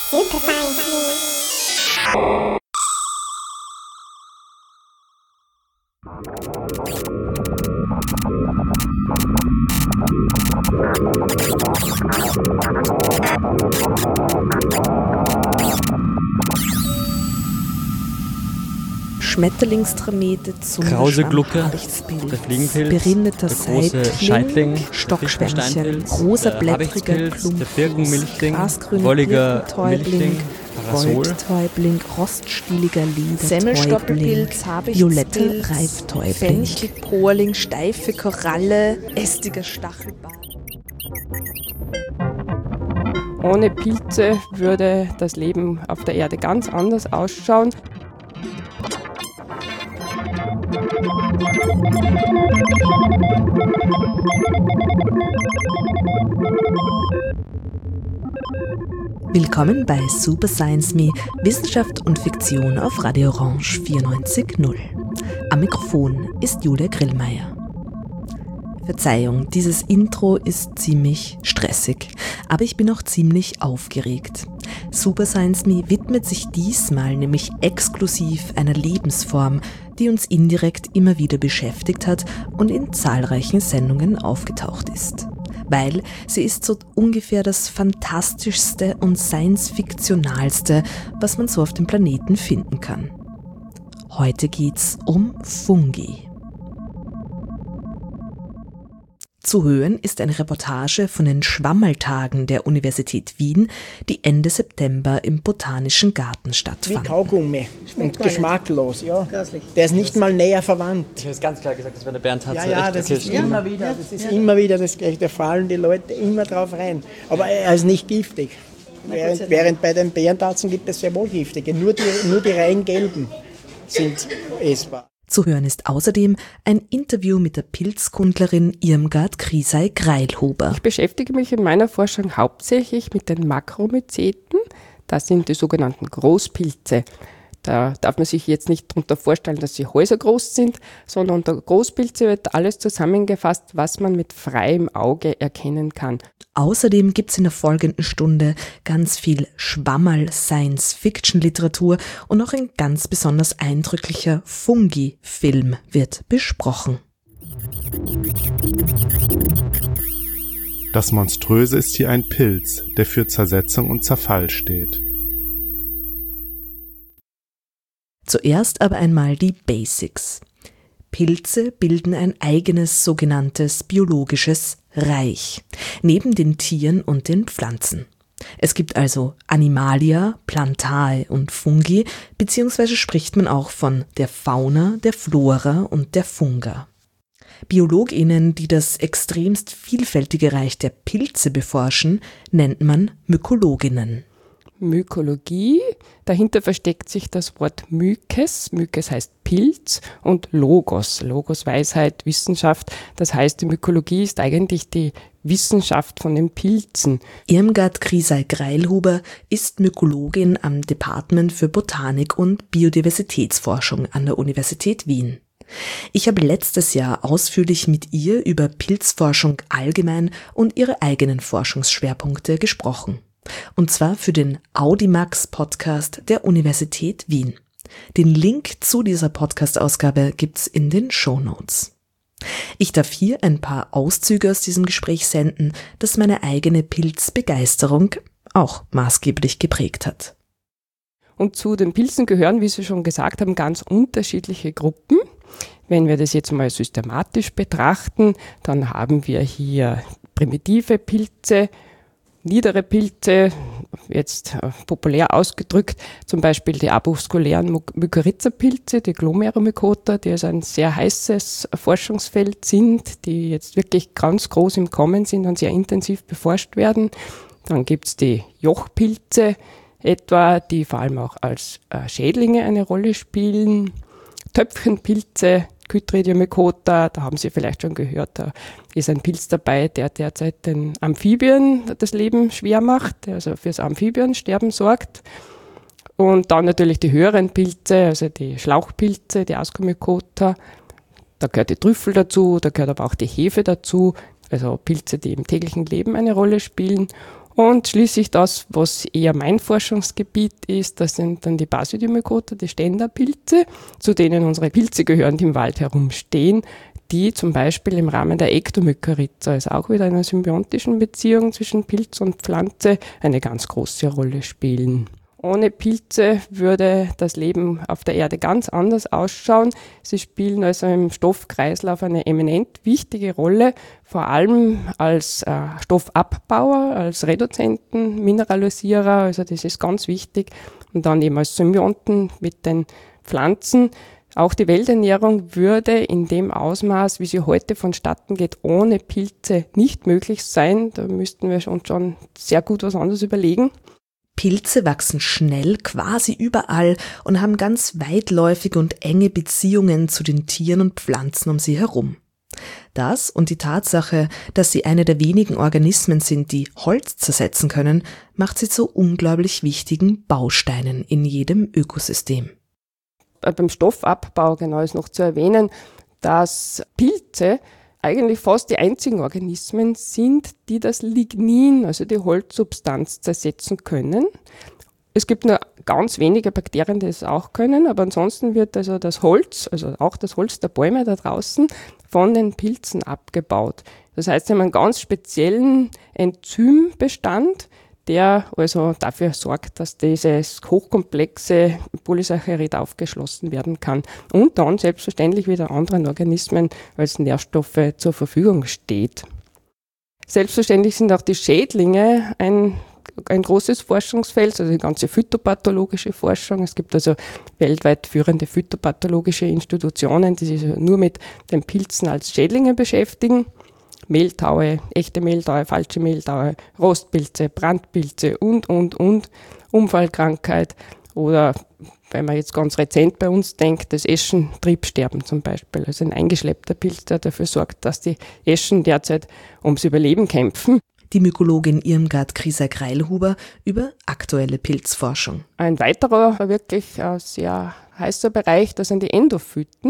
Super Science Me. Schmetterlingstramete, Krause Glucke, der Fliegenpilz, berinneter der große Seitling, Scheitling, Stockschwämmchen, rosa-blättriger Klumpen, der Birkenmilchling, grasgrüner wolliger Birkentäubling, Milchling, Parasol, Goldtäubling, roststieliger Ledertäubling, Semmelstoppelpilz, violetter Habichtspilz, Reiftäubling, Fenchelporling, steife Koralle, ästiger Stachelbart. Ohne Pilze würde das Leben auf der Erde ganz anders ausschauen. Willkommen bei Super Science Me, Wissenschaft und Fiktion auf Radio Orange 94.0. Am Mikrofon ist Julia Grillmeier. Verzeihung, dieses Intro ist ziemlich stressig, aber ich bin auch ziemlich aufgeregt. Super Science Me widmet sich diesmal nämlich exklusiv einer Lebensform, die uns indirekt immer wieder beschäftigt hat und in zahlreichen Sendungen aufgetaucht ist. Weil sie ist so ungefähr das Fantastischste und Science-Fiktionalste, was man so auf dem Planeten finden kann. Heute geht's um Fungi. Zu hören ist eine Reportage von den Schwammerltagen der Universität Wien, die Ende September im Botanischen Garten stattfanden. Wie Kaugummi und geschmacklos, ja. Der ist nicht mal näher verwandt. Ich habe ganz klar gesagt, das wäre der Bernhard. Ja, das ist immer wieder das Gleiche. Da fallen die Leute immer drauf rein. Aber er ist nicht giftig. Während bei den Bärentatzen gibt es sehr wohl giftige. Nur die rein gelben sind essbar. Zu hören ist außerdem ein Interview mit der Pilzkundlerin Irmgard Griesei-Greilhuber. Ich beschäftige mich in meiner Forschung hauptsächlich mit den Makromyceten. Das sind die sogenannten Großpilze. Da darf man sich jetzt nicht darunter vorstellen, dass sie häusergroß sind, sondern unter Großpilze wird alles zusammengefasst, was man mit freiem Auge erkennen kann. Außerdem gibt es in der folgenden Stunde ganz viel Schwammerl-Science-Fiction-Literatur und auch ein ganz besonders eindrücklicher Fungi-Film wird besprochen. Das Monströse ist hier ein Pilz, der für Zersetzung und Zerfall steht. Zuerst aber einmal die Basics. Pilze bilden ein eigenes sogenanntes biologisches Reich, neben den Tieren und den Pflanzen. Es gibt also Animalia, Plantae und Fungi, beziehungsweise spricht man auch von der Fauna, der Flora und der Funga. BiologInnen, die das extremst vielfältige Reich der Pilze beforschen, nennt man Mykologinnen. Mykologie, dahinter versteckt sich das Wort Mykes. Mykes heißt Pilz und Logos. Logos, Weisheit, Wissenschaft. Das heißt, die Mykologie ist eigentlich die Wissenschaft von den Pilzen. Irmgard Griesei-Greilhuber ist Mykologin am Department für Botanik und Biodiversitätsforschung an der Universität Wien. Ich habe letztes Jahr ausführlich mit ihr über Pilzforschung allgemein und ihre eigenen Forschungsschwerpunkte gesprochen. Und zwar für den Audimax-Podcast der Universität Wien. Den Link zu dieser Podcast-Ausgabe gibt's in den Shownotes. Ich darf hier ein paar Auszüge aus diesem Gespräch senden, das meine eigene Pilzbegeisterung auch maßgeblich geprägt hat. Und zu den Pilzen gehören, wie Sie schon gesagt haben, ganz unterschiedliche Gruppen. Wenn wir das jetzt mal systematisch betrachten, dann haben wir hier primitive Pilze, niedere Pilze, jetzt populär ausgedrückt, zum Beispiel die avuskulären Mykorrhiza-Pilze, die Glomeromycota, die also ein sehr heißes Forschungsfeld sind, die jetzt wirklich ganz groß im Kommen sind und sehr intensiv beforscht werden. Dann gibt es die Jochpilze etwa, die vor allem auch als Schädlinge eine Rolle spielen. Töpfchenpilze, Chytridiomycota, da haben Sie vielleicht schon gehört, da ist ein Pilz dabei, der derzeit den Amphibien das Leben schwer macht, der also fürs Amphibiensterben sorgt. Und dann natürlich die höheren Pilze, also die Schlauchpilze, die Ascomycota, da gehört die Trüffel dazu, da gehört aber auch die Hefe dazu, also Pilze, die im täglichen Leben eine Rolle spielen. Und schließlich das, was eher mein Forschungsgebiet ist, das sind dann die Basidiomycota, die Ständerpilze, zu denen unsere Pilze gehören, die im Wald herumstehen, die zum Beispiel im Rahmen der Ektomykorrhiza, also auch wieder einer symbiontischen Beziehung zwischen Pilz und Pflanze, eine ganz große Rolle spielen. Ohne Pilze würde das Leben auf der Erde ganz anders ausschauen. Sie spielen also im Stoffkreislauf eine eminent wichtige Rolle, vor allem als Stoffabbauer, als Reduzenten, Mineralisierer, also das ist ganz wichtig. Und dann eben als Symbionten mit den Pflanzen. Auch die Welternährung würde in dem Ausmaß, wie sie heute vonstatten geht, ohne Pilze nicht möglich sein. Da müssten wir uns schon sehr gut was anderes überlegen. Pilze wachsen schnell, quasi überall und haben ganz weitläufige und enge Beziehungen zu den Tieren und Pflanzen um sie herum. Das und die Tatsache, dass sie eine der wenigen Organismen sind, die Holz zersetzen können, macht sie zu unglaublich wichtigen Bausteinen in jedem Ökosystem. Beim Stoffabbau genau ist noch zu erwähnen, dass Pilze eigentlich fast die einzigen Organismen sind, die das Lignin, also die Holzsubstanz, zersetzen können. Es gibt nur ganz wenige Bakterien, die es auch können, aber ansonsten wird also das Holz, also auch das Holz der Bäume da draußen, von den Pilzen abgebaut. Das heißt, sie haben einen ganz speziellen Enzymbestand, der also dafür sorgt, dass dieses hochkomplexe Polysaccharid aufgeschlossen werden kann und dann selbstverständlich wieder anderen Organismen als Nährstoffe zur Verfügung steht. Selbstverständlich sind auch die Schädlinge ein großes Forschungsfeld, also die ganze phytopathologische Forschung. Es gibt also weltweit führende phytopathologische Institutionen, die sich nur mit den Pilzen als Schädlinge beschäftigen. Mehltaue, echte Mehltaue, falsche Mehltaue, Rostpilze, Brandpilze und, Unfallkrankheit oder, wenn man jetzt ganz rezent bei uns denkt, das Eschentriebsterben zum Beispiel, also ein eingeschleppter Pilz, der dafür sorgt, dass die Eschen derzeit ums Überleben kämpfen. Die Mykologin Irmgard Grieser-Greilhuber über aktuelle Pilzforschung. Ein weiterer wirklich sehr heißer Bereich, das sind die Endophyten.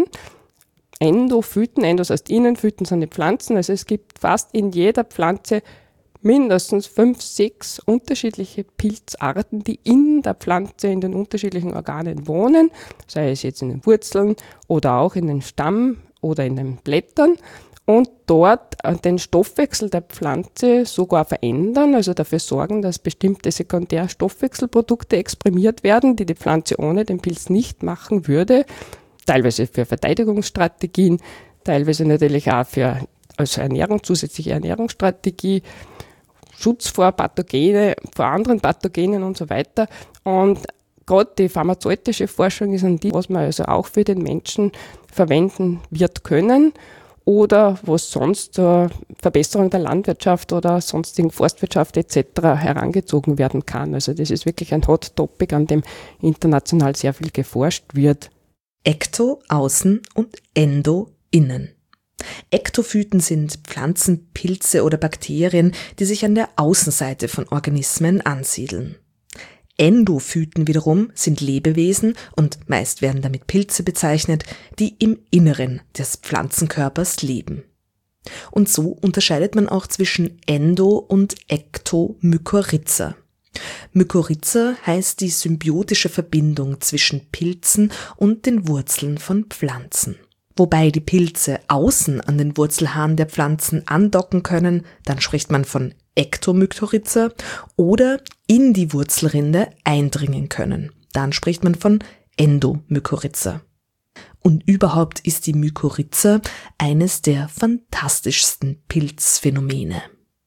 Endophyten, Endos heißt Innenphyten, sind die Pflanzen. Also es gibt fast in jeder Pflanze mindestens 5, 6 unterschiedliche Pilzarten, die in der Pflanze in den unterschiedlichen Organen wohnen, sei es jetzt in den Wurzeln oder auch in den Stamm oder in den Blättern und dort den Stoffwechsel der Pflanze sogar verändern, also dafür sorgen, dass bestimmte Sekundärstoffwechselprodukte exprimiert werden, die die Pflanze ohne den Pilz nicht machen würde. Teilweise für Verteidigungsstrategien, teilweise natürlich auch als zusätzliche Ernährungsstrategie, Schutz vor anderen Pathogenen und so weiter. Und gerade die pharmazeutische Forschung ist an die, was man also auch für den Menschen verwenden wird können oder was sonst zur Verbesserung der Landwirtschaft oder sonstigen Forstwirtschaft etc. herangezogen werden kann. Also das ist wirklich ein Hot Topic, an dem international sehr viel geforscht wird. Ekto außen und Endo innen. Ektophyten sind Pflanzen, Pilze oder Bakterien, die sich an der Außenseite von Organismen ansiedeln. Endophyten wiederum sind Lebewesen und meist werden damit Pilze bezeichnet, die im Inneren des Pflanzenkörpers leben. Und so unterscheidet man auch zwischen Endo- und Ektomykorrhiza. Mykorrhiza heißt die symbiotische Verbindung zwischen Pilzen und den Wurzeln von Pflanzen. Wobei die Pilze außen an den Wurzelhaaren der Pflanzen andocken können, dann spricht man von Ektomykorrhiza, oder in die Wurzelrinde eindringen können, dann spricht man von Endomykorrhiza. Und überhaupt ist die Mykorrhiza eines der fantastischsten Pilzphänomene.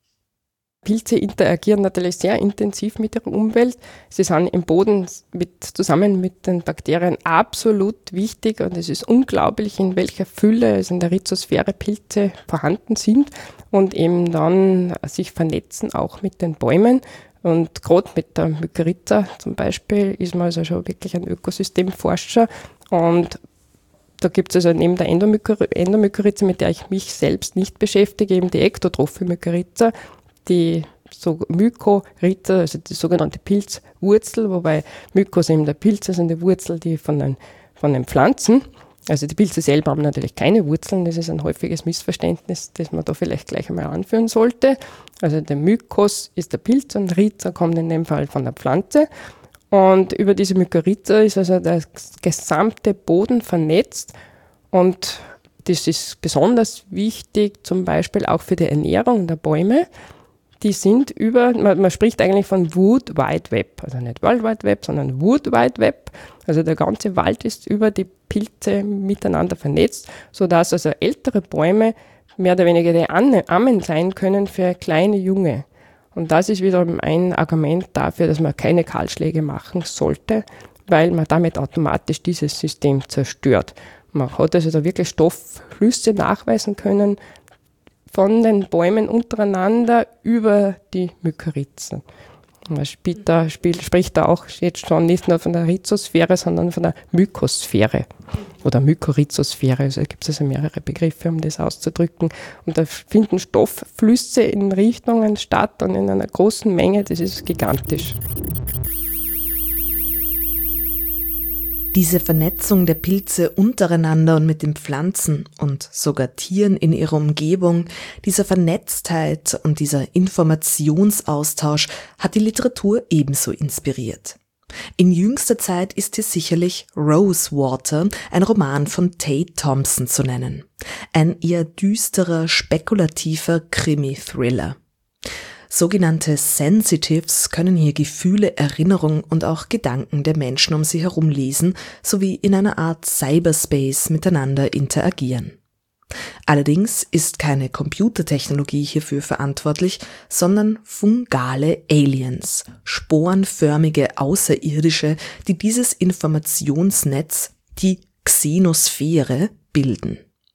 Pilze interagieren natürlich sehr intensiv mit ihrer Umwelt. Sie sind im Boden zusammen mit den Bakterien absolut wichtig und es ist unglaublich, in welcher Fülle also in der Rhizosphäre Pilze vorhanden sind und eben dann sich vernetzen, auch mit den Bäumen. Und gerade mit der Mykorrhiza zum Beispiel ist man also schon wirklich ein Ökosystemforscher und da gibt es also neben der Endomykorrhiza, mit der ich mich selbst nicht beschäftige, eben die ektotrophe Mykorrhiza, die Mykorrhiza, also die sogenannte Pilzwurzel, wobei Mykos eben der Pilz ist und die Wurzel die von den Pflanzen. Also die Pilze selber haben natürlich keine Wurzeln, das ist ein häufiges Missverständnis, das man da vielleicht gleich einmal anführen sollte. Also der Mykos ist der Pilz und Rhiza kommt in dem Fall von der Pflanze. Und über diese Mykorrhiza ist also der gesamte Boden vernetzt und das ist besonders wichtig, zum Beispiel auch für die Ernährung der Bäume. Die sind man spricht eigentlich von Wood Wide Web, also nicht World Wide Web, sondern Wood Wide Web. Also der ganze Wald ist über die Pilze miteinander vernetzt, sodass also ältere Bäume mehr oder weniger die Ammen sein können für kleine Junge. Und das ist wiederum ein Argument dafür, dass man keine Kahlschläge machen sollte, weil man damit automatisch dieses System zerstört. Man hat also da wirklich Stoffflüsse nachweisen können von den Bäumen untereinander über die Mykorrhizen. Man spricht da auch jetzt schon nicht nur von der Rhizosphäre, sondern von der Mykosphäre oder Mykorrhizosphäre. Also gibt es also mehrere Begriffe, um das auszudrücken. Und da finden Stoffflüsse in Richtungen statt und in einer großen Menge, das ist gigantisch. Diese Vernetzung der Pilze untereinander und mit den Pflanzen und sogar Tieren in ihrer Umgebung, diese Vernetztheit und dieser Informationsaustausch hat die Literatur ebenso inspiriert. In jüngster Zeit ist hier sicherlich Rosewater, ein Roman von Tate Thompson zu nennen. Ein eher düsterer, spekulativer Krimi-Thriller. Sogenannte Sensitives können hier Gefühle, Erinnerungen und auch Gedanken der Menschen um sie herum lesen, sowie in einer Art Cyberspace miteinander interagieren. Allerdings ist keine Computertechnologie hierfür verantwortlich, sondern fungale Aliens, sporenförmige Außerirdische, die dieses Informationsnetz, die Xenosphäre, bilden.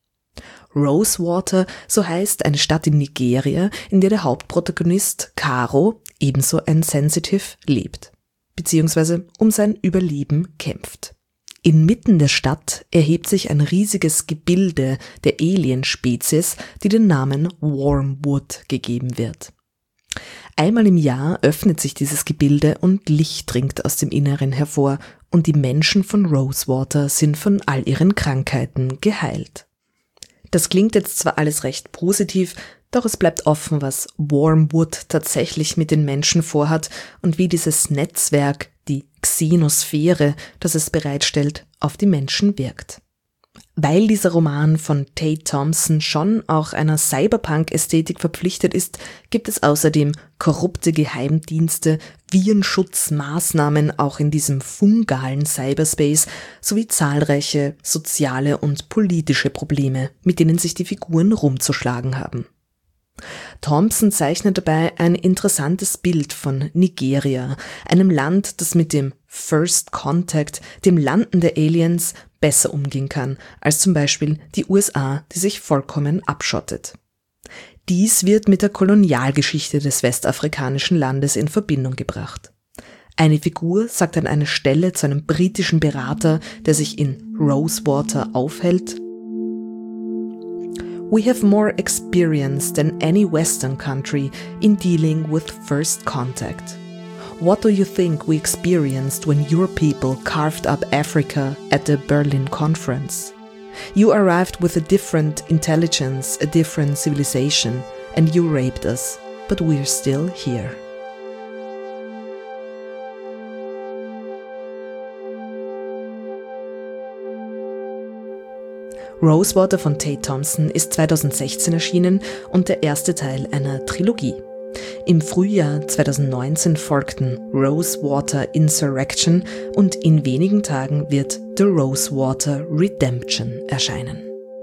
Rosewater, so heißt eine Stadt in Nigeria, in der der Hauptprotagonist Karo, ebenso ein Sensitive, lebt, beziehungsweise um sein Überleben kämpft. Inmitten der Stadt erhebt sich ein riesiges Gebilde der Alien-Spezies, die den Namen Wormwood gegeben wird. Einmal im Jahr öffnet sich dieses Gebilde und Licht dringt aus dem Inneren hervor und die Menschen von Rosewater sind von all ihren Krankheiten geheilt. Das klingt jetzt zwar alles recht positiv, doch es bleibt offen, was Wormwood tatsächlich mit den Menschen vorhat und wie dieses Netzwerk, die Xenosphäre, das es bereitstellt, auf die Menschen wirkt. Weil dieser Roman von Tate Thompson schon auch einer Cyberpunk-Ästhetik verpflichtet ist, gibt es außerdem korrupte Geheimdienste, Virenschutzmaßnahmen auch in diesem fungalen Cyberspace sowie zahlreiche soziale und politische Probleme, mit denen sich die Figuren rumzuschlagen haben. Thompson zeichnet dabei ein interessantes Bild von Nigeria, einem Land, das mit dem First Contact, dem Landen der Aliens, besser umgehen kann als zum Beispiel die USA, die sich vollkommen abschottet. Dies wird mit der Kolonialgeschichte des westafrikanischen Landes in Verbindung gebracht. Eine Figur sagt an einer Stelle zu einem britischen Berater, der sich in Rosewater aufhält: We have more experience than any Western country in dealing with first contact. What do you think we experienced when your people carved up Africa at the Berlin Conference? You arrived with a different intelligence, a different civilization, and you raped us, but we're still here. Rosewater von Tate Thompson ist 2016 erschienen und der erste Teil einer Trilogie. Im Frühjahr 2019 folgten Rosewater Insurrection und in wenigen Tagen wird The Rosewater Redemption erscheinen.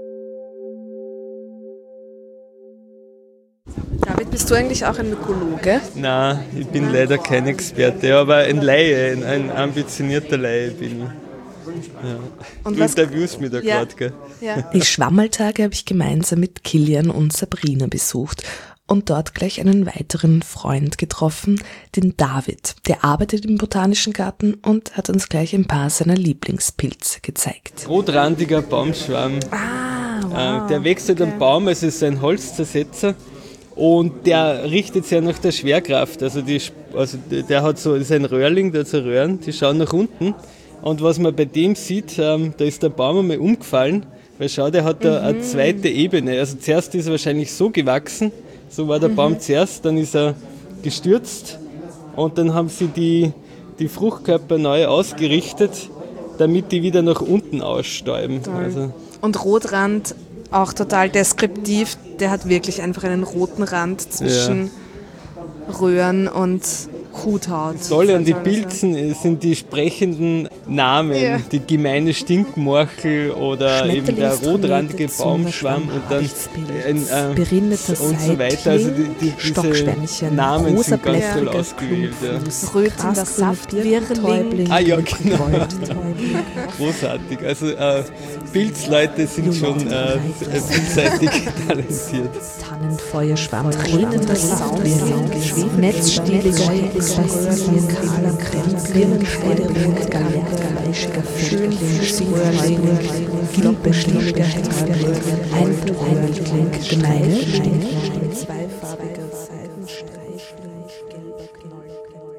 David, bist du eigentlich auch ein Mykologe? Nein, ich bin leider kein Experte, aber ein Laie, ein ambitionierter Laie bin ich. Ja. Und du interviewst mich da gerade, gell? Ja. Die Schwammerltage habe ich gemeinsam mit Kilian und Sabrina besucht und dort gleich einen weiteren Freund getroffen, den David. Der arbeitet im Botanischen Garten und hat uns gleich ein paar seiner Lieblingspilze gezeigt. Rotrandiger Baumschwamm. Wow. Der wächst halt am Baum, es ist ein Holzzersetzer und der richtet sich ja nach der Schwerkraft. Also der hat so, ist ein Röhrling, der hat so Röhren, die schauen nach unten. Und was man bei dem sieht, da ist der Baum einmal umgefallen, weil schau, der hat da eine zweite Ebene. Also zuerst ist er wahrscheinlich so gewachsen, so war der Baum zuerst, dann ist er gestürzt und dann haben sie die Fruchtkörper neu ausgerichtet, damit die wieder nach unten ausstäuben. Also Und Rotrand, auch total deskriptiv, der hat wirklich einfach einen roten Rand zwischen Röhren und Huthaut. das Tolle an die Pilzen sind die sprechenden Namen, die gemeine Stinkmorchel oder eben der rotrandige Baumschwamm und dann und so weiter. Also diese Namen sind ganz toll ausgewählt. Rötender Saftwirrling. Ah ja, genau. Großartig. Also Pilzleute sind schon vielseitig talentiert. Tannenfeuerschwamm, tränender Saftwirrling, netzstieliger Hexen, kahler Kremsling, Schweideling, fleischiger Schönling, gilbeschlichtiger Hexerling, Eintröhrling, gemeine Stinkling, zweifarbiger Seidenstreichling, gelber Knoll.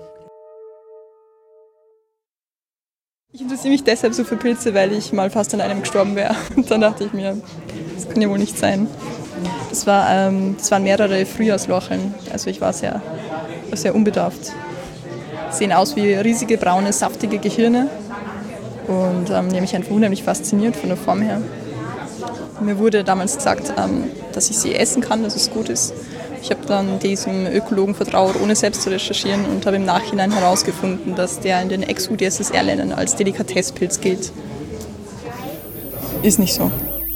Ich interessiere mich deshalb so für Pilze, weil ich mal fast an einem gestorben wäre. Und dann dachte ich mir, das kann ja wohl nicht sein. Das waren mehrere Frühjahrslorcheln, also ich war sehr unbedarft. Sehen aus wie riesige, braune, saftige Gehirne und die haben mich einfach unheimlich fasziniert von der Form her. Mir wurde damals gesagt, dass ich sie essen kann, dass es gut ist. Ich habe dann diesem Ökologen vertraut, ohne selbst zu recherchieren und habe im Nachhinein herausgefunden, dass der in den Ex-UdSSR-Ländern als Delikatesspilz gilt. Ist nicht so.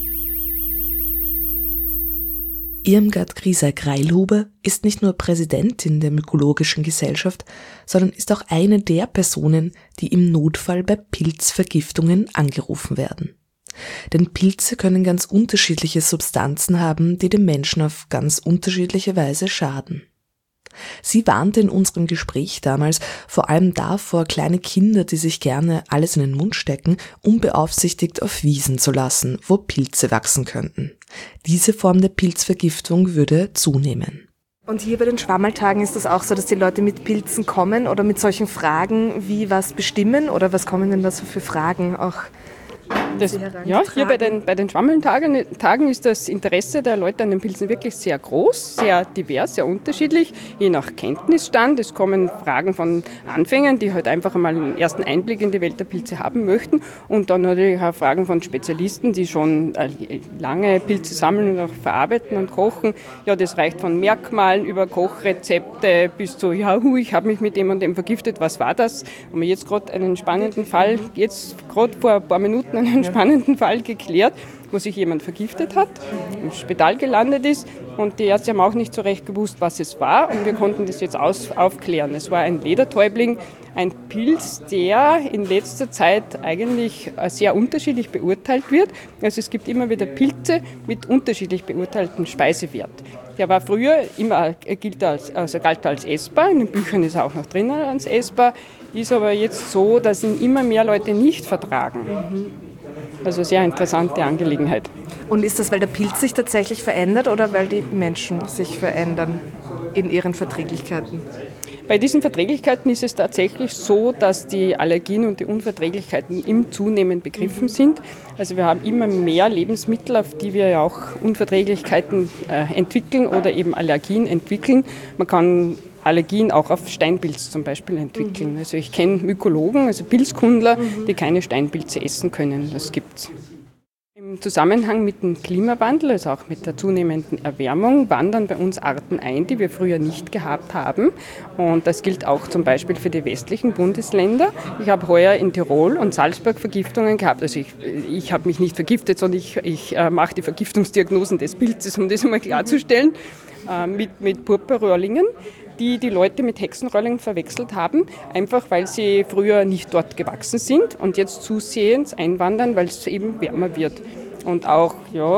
Irmgard Grieser-Greilhuber ist nicht nur Präsidentin der Mykologischen Gesellschaft, sondern ist auch eine der Personen, die im Notfall bei Pilzvergiftungen angerufen werden. Denn Pilze können ganz unterschiedliche Substanzen haben, die dem Menschen auf ganz unterschiedliche Weise schaden. Sie warnte in unserem Gespräch damals vor allem davor, kleine Kinder, die sich gerne alles in den Mund stecken, unbeaufsichtigt auf Wiesen zu lassen, wo Pilze wachsen könnten. Diese Form der Pilzvergiftung würde zunehmen. Und hier bei den Schwammerltagen ist das auch so, dass die Leute mit Pilzen kommen oder mit solchen Fragen wie was bestimmen oder was kommen denn da so für Fragen auch? Hier bei den Schwammeltagen ist das Interesse der Leute an den Pilzen wirklich sehr groß, sehr divers, sehr unterschiedlich, je nach Kenntnisstand. Es kommen Fragen von Anfängern, die halt einfach einmal einen ersten Einblick in die Welt der Pilze haben möchten und dann natürlich auch Fragen von Spezialisten, die schon lange Pilze sammeln und auch verarbeiten und kochen. Ja, das reicht von Merkmalen über Kochrezepte bis zu, ich habe mich mit dem und dem vergiftet, was war das? Haben wir jetzt gerade einen spannenden Fall, gerade vor ein paar Minuten einen spannenden Fall geklärt, wo sich jemand vergiftet hat, im Spital gelandet ist und die Ärzte haben auch nicht so recht gewusst, was es war und wir konnten das jetzt aufklären. Es war ein Ledertäubling, ein Pilz, der in letzter Zeit eigentlich sehr unterschiedlich beurteilt wird. Also es gibt immer wieder Pilze mit unterschiedlich beurteiltem Speisewert. Der war früher immer, galt als essbar, in den Büchern ist er auch noch drinnen als essbar, ist aber jetzt so, dass ihn immer mehr Leute nicht vertragen. Also sehr interessante Angelegenheit. Und ist das, weil der Pilz sich tatsächlich verändert oder weil die Menschen sich verändern in ihren Verträglichkeiten? Bei diesen Verträglichkeiten ist es tatsächlich so, dass die Allergien und die Unverträglichkeiten im Zunehmen begriffen sind. Also wir haben immer mehr Lebensmittel, auf die wir ja auch Unverträglichkeiten entwickeln oder eben Allergien entwickeln. Man kann Allergien auch auf Steinpilz zum Beispiel entwickeln. Also ich kenne Mykologen, also Pilzkundler, die keine Steinpilze essen können. Das gibt's. Im Zusammenhang mit dem Klimawandel, also auch mit der zunehmenden Erwärmung, wandern bei uns Arten ein, die wir früher nicht gehabt haben. Und das gilt auch zum Beispiel für die westlichen Bundesländer. Ich habe heuer in Tirol und Salzburg Vergiftungen gehabt. Also ich habe mich nicht vergiftet, sondern ich mache die Vergiftungsdiagnosen des Pilzes, um das einmal klarzustellen, mit Purpurröhrlingen, die Leute mit Hexenröhrlingen verwechselt haben, einfach weil sie früher nicht dort gewachsen sind und jetzt zusehends einwandern, weil es eben wärmer wird. Und auch,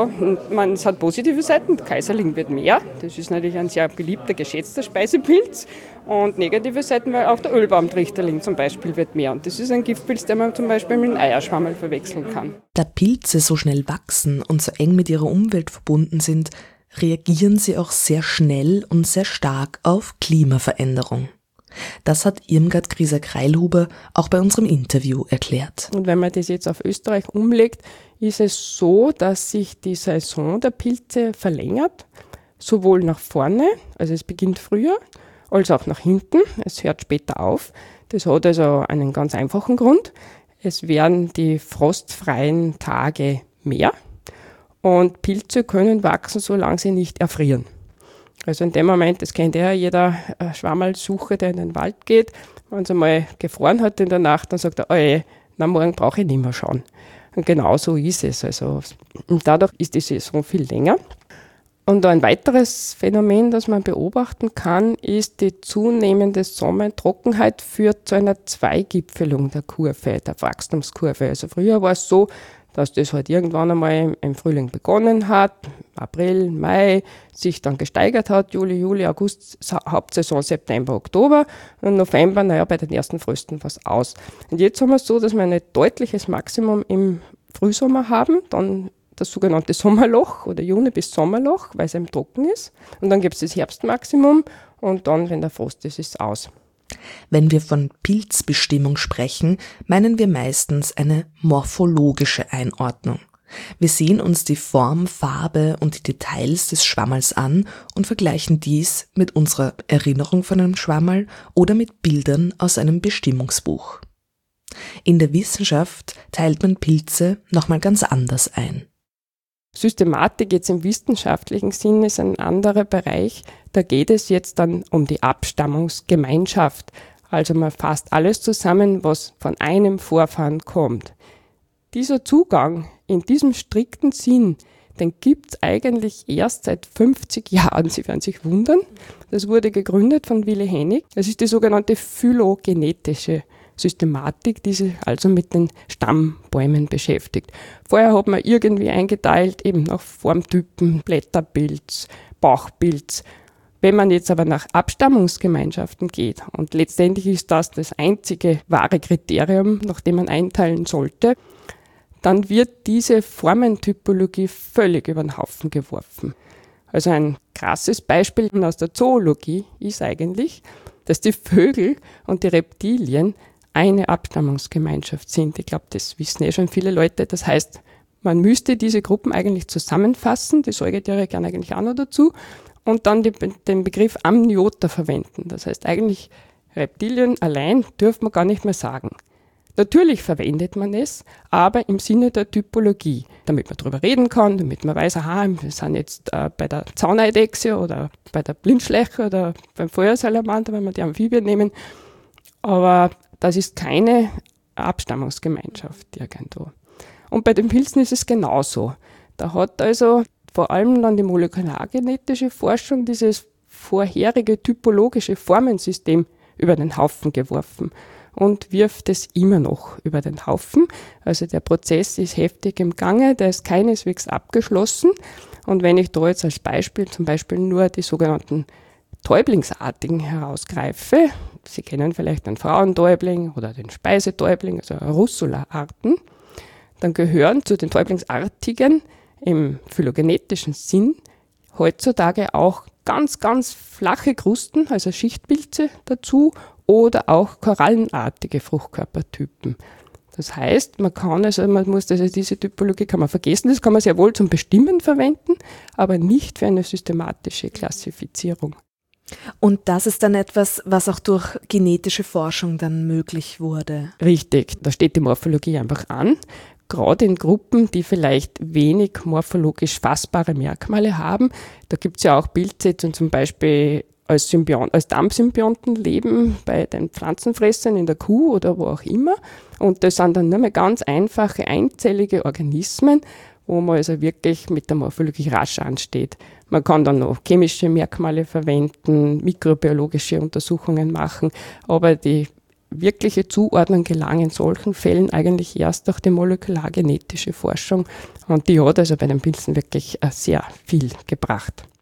es hat positive Seiten, der Kaiserling wird mehr, das ist natürlich ein sehr beliebter, geschätzter Speisepilz. Und negative Seiten, weil auch der Ölbaumtrichterling zum Beispiel wird mehr. Und das ist ein Giftpilz, den man zum Beispiel mit einem Eierschwammerl verwechseln kann. Da Pilze so schnell wachsen und so eng mit ihrer Umwelt verbunden sind, reagieren sie auch sehr schnell und sehr stark auf Klimaveränderung. Das hat Irmgard Grieser-Kreilhuber auch bei unserem Interview erklärt. Und wenn man das jetzt auf Österreich umlegt, ist es so, dass sich die Saison der Pilze verlängert, sowohl nach vorne, also es beginnt früher, als auch nach hinten. Es hört später auf. Das hat also einen ganz einfachen Grund. Es werden die frostfreien Tage mehr und Pilze können wachsen, solange sie nicht erfrieren. Also in dem Moment, das kennt ja jeder Schwammerlsucher, der in den Wald geht, wenn es einmal gefroren hat in der Nacht, dann sagt er, oh, na, morgen brauche ich nicht mehr schauen. Und genau so ist es. Also, und dadurch ist die Saison viel länger. Und ein weiteres Phänomen, das man beobachten kann, ist die zunehmende Sommertrockenheit führt zu einer Zweigipfelung der Kurve, der Wachstumskurve. Also früher war es so, dass das halt irgendwann einmal im Frühling begonnen hat, April, Mai, sich dann gesteigert hat, Juli, August, Hauptsaison September, Oktober und November, bei den ersten Frösten war es aus. Und jetzt haben wir es so, dass wir ein deutliches Maximum im Frühsommer haben, dann das sogenannte Sommerloch oder Juni bis Sommerloch, weil es eben trocken ist. Und dann gibt es das Herbstmaximum und dann, wenn der Frost ist, ist es aus. Wenn wir von Pilzbestimmung sprechen, meinen wir meistens eine morphologische Einordnung. Wir sehen uns die Form, Farbe und die Details des Schwammerls an und vergleichen dies mit unserer Erinnerung von einem Schwammerl oder mit Bildern aus einem Bestimmungsbuch. In der Wissenschaft teilt man Pilze nochmal ganz anders ein. Systematik jetzt im wissenschaftlichen Sinn ist ein anderer Bereich. Da geht es jetzt dann um die Abstammungsgemeinschaft. Also man fasst alles zusammen, was von einem Vorfahren kommt. Dieser Zugang in diesem strikten Sinn, den gibt es eigentlich erst seit 50 Jahren. Sie werden sich wundern. Das wurde gegründet von Willi Hennig. Das ist die sogenannte phylogenetische Systematik, die sich also mit den Stammbäumen beschäftigt. Vorher hat man irgendwie eingeteilt, eben nach Formtypen, Blätterpilz, Bauchpilz. Wenn man jetzt aber nach Abstammungsgemeinschaften geht, und letztendlich ist das das einzige wahre Kriterium, nach dem man einteilen sollte, dann wird diese Formentypologie völlig über den Haufen geworfen. Also ein krasses Beispiel aus der Zoologie ist eigentlich, dass die Vögel und die Reptilien eine Abstammungsgemeinschaft sind. Ich glaube, das wissen schon viele Leute. Das heißt, man müsste diese Gruppen eigentlich zusammenfassen, die Säugetiere gehören eigentlich auch noch dazu, und dann den Begriff Amniota verwenden. Das heißt, eigentlich Reptilien allein dürfen wir gar nicht mehr sagen. Natürlich verwendet man es, aber im Sinne der Typologie, damit man darüber reden kann, damit man weiß, aha, wir sind jetzt bei der Zauneidechse oder bei der Blindschleiche oder beim Feuersalamander, wenn wir die Amphibien nehmen. Aber das ist keine Abstammungsgemeinschaft irgendwo. Und bei den Pilzen ist es genauso. Da hat also vor allem dann die molekulargenetische Forschung dieses vorherige typologische Formensystem über den Haufen geworfen und wirft es immer noch über den Haufen. Also der Prozess ist heftig im Gange, der ist keineswegs abgeschlossen. Und wenn ich da jetzt als Beispiel zum Beispiel nur die sogenannten Täublingsartigen herausgreife, Sie kennen vielleicht den Frauentäubling oder den Speisetäubling, also Russula-Arten, dann gehören zu den Täublingsartigen im phylogenetischen Sinn heutzutage auch ganz, ganz flache Krusten, also Schichtpilze dazu oder auch korallenartige Fruchtkörpertypen. Das heißt, man muss diese Typologie kann man vergessen, das kann man sehr wohl zum Bestimmen verwenden, aber nicht für eine systematische Klassifizierung. Und das ist dann etwas, was auch durch genetische Forschung dann möglich wurde. Richtig, da steht die Morphologie einfach an. Gerade in Gruppen, die vielleicht wenig morphologisch fassbare Merkmale haben. Da gibt es ja auch Pilze, die zum Beispiel als Darmsymbionten leben, bei den Pflanzenfressern in der Kuh oder wo auch immer. Und das sind dann nur mehr ganz einfache, einzellige Organismen, wo man also wirklich mit der Morphologie rasch ansteht. Man kann dann noch chemische Merkmale verwenden, mikrobiologische Untersuchungen machen, aber die wirkliche Zuordnung gelang in solchen Fällen eigentlich erst durch die molekulargenetische Forschung. Und die hat also bei den Pilzen wirklich sehr viel gebracht.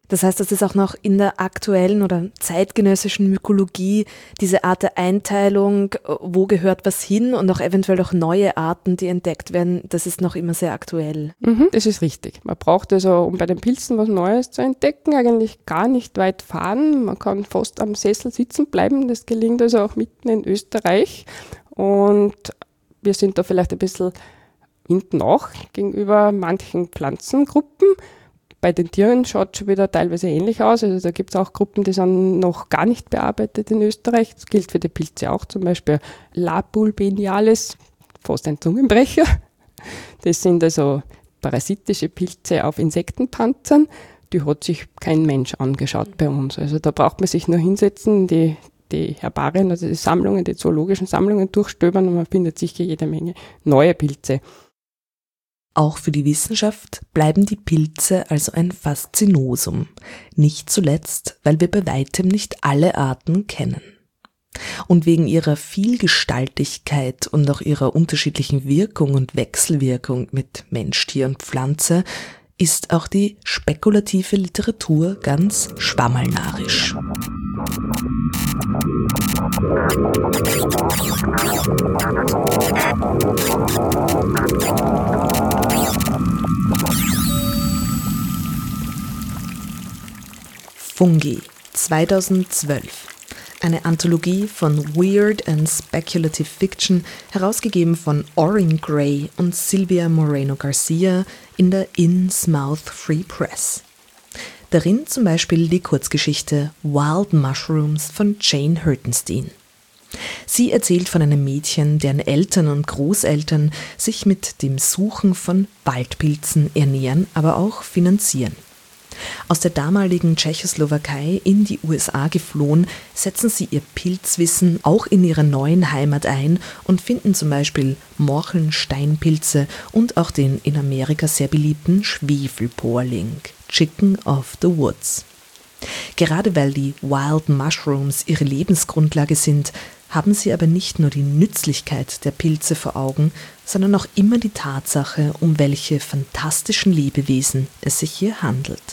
Das heißt, dass es auch noch in der aktuellen oder zeitgenössischen Mykologie diese Art der Einteilung, wo gehört was hin und auch eventuell auch neue Arten, die entdeckt werden, das ist noch immer sehr aktuell. Das ist richtig. Man braucht also, um bei den Pilzen was Neues zu entdecken, eigentlich gar nicht weit fahren. Man kann fast am Sessel sitzen bleiben. Das gelingt also auch mitten in Österreich. Und wir sind da vielleicht ein bisschen hinten auch gegenüber manchen Pflanzengruppen. Bei den Tieren schaut es schon wieder teilweise ähnlich aus. Also da gibt es auch Gruppen, die sind noch gar nicht bearbeitet in Österreich. Das gilt für die Pilze auch, zum Beispiel Lapulbenialis, fast ein Zungenbrecher. Das sind also parasitische Pilze auf Insektenpanzern. Die hat sich kein Mensch angeschaut bei uns. Also da braucht man sich nur hinsetzen, die Herbarien, also die Sammlungen, die zoologischen Sammlungen durchstöbern und man findet sicher jede Menge neue Pilze. Auch für die Wissenschaft bleiben die Pilze also ein Faszinosum, nicht zuletzt, weil wir bei weitem nicht alle Arten kennen. Und wegen ihrer Vielgestaltigkeit und auch ihrer unterschiedlichen Wirkung und Wechselwirkung mit Mensch, Tier und Pflanze ist auch die spekulative Literatur ganz schwammelnarisch. Fungi 2012. Eine Anthologie von Weird and Speculative Fiction, herausgegeben von Orrin Gray und Silvia Moreno Garcia in der Innsmouth Free Press. Darin zum Beispiel die Kurzgeschichte Wild Mushrooms von Jane Hurtenstein. Sie erzählt von einem Mädchen, deren Eltern und Großeltern sich mit dem Suchen von Waldpilzen ernähren, aber auch finanzieren. Aus der damaligen Tschechoslowakei in die USA geflohen, setzen sie ihr Pilzwissen auch in ihrer neuen Heimat ein und finden zum Beispiel Morcheln, Steinpilze und auch den in Amerika sehr beliebten Schwefelporling, Chicken of the Woods. Gerade weil die Wild Mushrooms ihre Lebensgrundlage sind, haben sie aber nicht nur die Nützlichkeit der Pilze vor Augen, sondern auch immer die Tatsache, um welche fantastischen Lebewesen es sich hier handelt.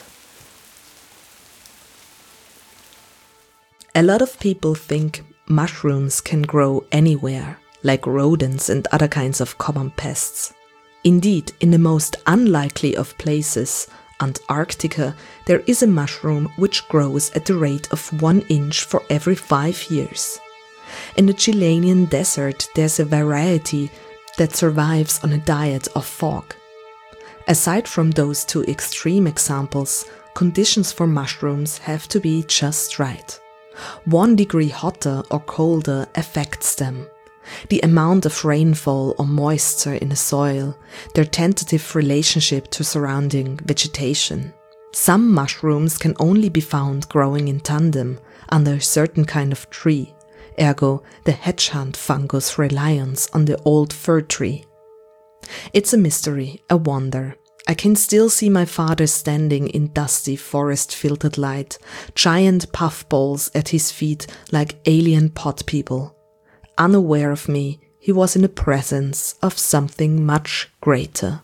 A lot of people think mushrooms can grow anywhere, like rodents and other kinds of common pests. Indeed, in the most unlikely of places, Antarctica, there is a mushroom which grows at the rate of 1 inch for every 5 years. In the Chilean desert, there's a variety that survives on a diet of fog. Aside from those two extreme examples, conditions for mushrooms have to be just right. 1 degree hotter or colder affects them. The amount of rainfall or moisture in the soil, their tentative relationship to surrounding vegetation. Some mushrooms can only be found growing in tandem under a certain kind of tree, ergo the hedgehog fungus reliance on the old fir tree. It's a mystery, a wonder. I can still see my father standing in dusty forest-filtered light, giant puffballs at his feet like alien pot people. Unaware of me, he was in the presence of something much greater.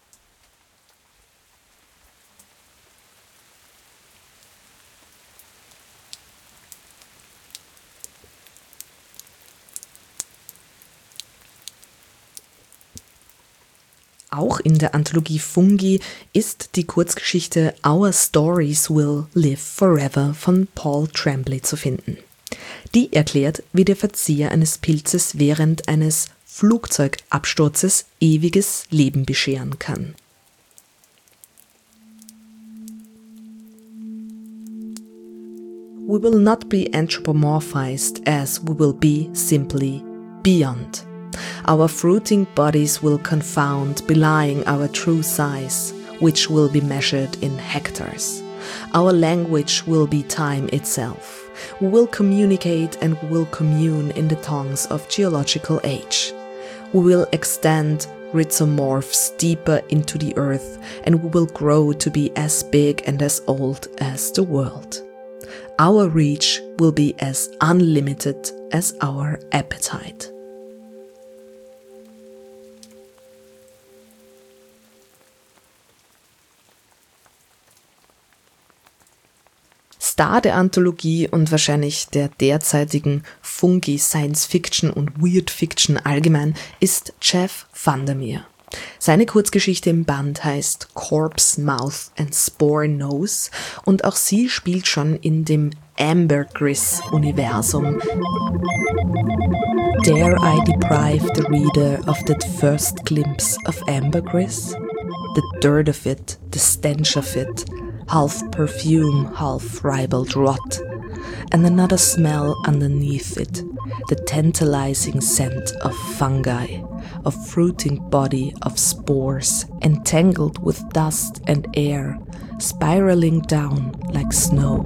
Auch in der Anthologie Fungi ist die Kurzgeschichte Our Stories Will Live Forever von Paul Tremblay zu finden. Die erklärt, wie der Verzehr eines Pilzes während eines Flugzeugabsturzes ewiges Leben bescheren kann. We will not be anthropomorphized as we will be simply beyond. Our fruiting bodies will confound, belying our true size, which will be measured in hectares. Our language will be time itself. We will communicate and we will commune in the tongues of geological age. We will extend rhizomorphs deeper into the earth, and we will grow to be as big and as old as the world. Our reach will be as unlimited as our appetite. Star der Anthologie und wahrscheinlich der derzeitigen Fungi Science Fiction und Weird Fiction allgemein ist Jeff Vandermeer. Seine Kurzgeschichte im Band heißt Corpse Mouth and Spore Nose und auch sie spielt schon in dem Ambergris-Universum. Dare I deprive the reader of that first glimpse of ambergris? The dirt of it, the stench of it, half perfume, half ribald rot, and another smell underneath it, the tantalizing scent of fungi, of fruiting body of spores, entangled with dust and air, spiraling down like snow.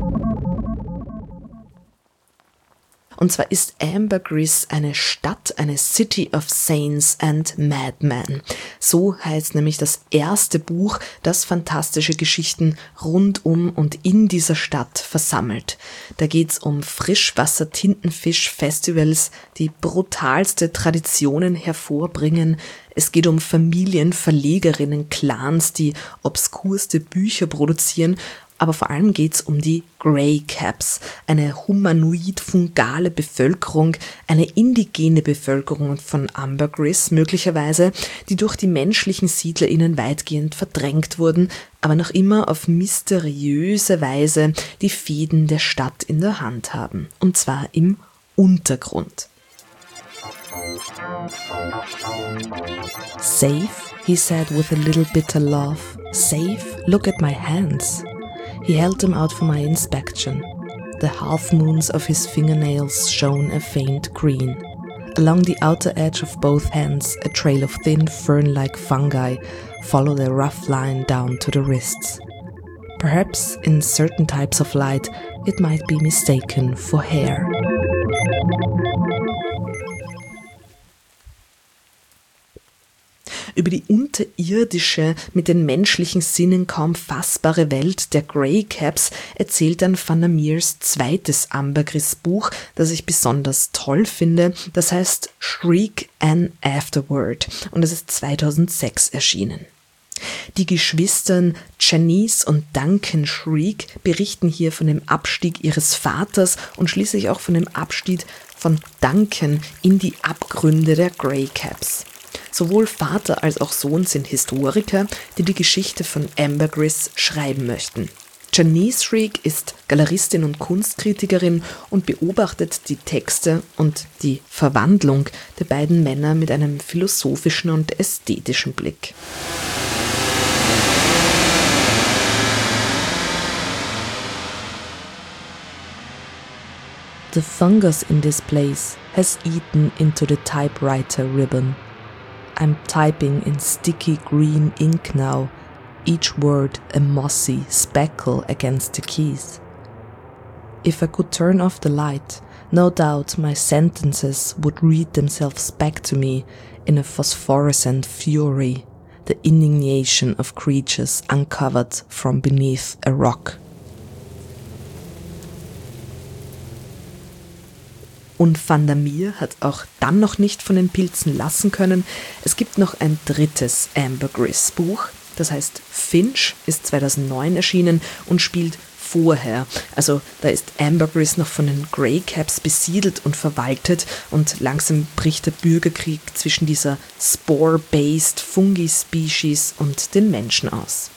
Und zwar ist Ambergris eine Stadt, eine City of Saints and Madmen. So heißt nämlich das erste Buch, das fantastische Geschichten rund um und in dieser Stadt versammelt. Da geht's um Frischwasser-Tintenfisch-Festivals, die brutalste Traditionen hervorbringen. Es geht um Familien, Verlegerinnen, Clans, die obskurste Bücher produzieren. Aber vor allem geht's um die Grey Caps, eine humanoid-fungale Bevölkerung, eine indigene Bevölkerung von Ambergris möglicherweise, die durch die menschlichen SiedlerInnen weitgehend verdrängt wurden, aber noch immer auf mysteriöse Weise die Fäden der Stadt in der Hand haben. Und zwar im Untergrund. Safe, he said with a little bitter laugh. Safe? Look at my hands. He held them out for my inspection. The half-moons of his fingernails shone a faint green. Along the outer edge of both hands, a trail of thin fern-like fungi followed a rough line down to the wrists. Perhaps in certain types of light, it might be mistaken for hair. Über die unterirdische, mit den menschlichen Sinnen kaum fassbare Welt der Grey Caps erzählt dann Vandermeers zweites Ambergris-Buch, das ich besonders toll finde. Das heißt Shriek an Afterword und es ist 2006 erschienen. Die Geschwistern Janice und Duncan Shriek berichten hier von dem Abstieg ihres Vaters und schließlich auch von dem Abstieg von Duncan in die Abgründe der Grey Caps. Sowohl Vater als auch Sohn sind Historiker, die die Geschichte von Ambergris schreiben möchten. Janice Shriek ist Galeristin und Kunstkritikerin und beobachtet die Texte und die Verwandlung der beiden Männer mit einem philosophischen und ästhetischen Blick. The fungus in this place has eaten into the typewriter ribbon. I'm typing in sticky green ink now, each word a mossy speckle against the keys. If I could turn off the light, no doubt my sentences would read themselves back to me in a phosphorescent fury, the indignation of creatures uncovered from beneath a rock. Und Vandermeer hat auch dann noch nicht von den Pilzen lassen können. Es gibt noch ein drittes Ambergris-Buch, das heißt Finch, ist 2009 erschienen und spielt vorher. Also da ist Ambergris noch von den Grey Caps besiedelt und verwaltet und langsam bricht der Bürgerkrieg zwischen dieser Spore-based Fungi-Species und den Menschen aus.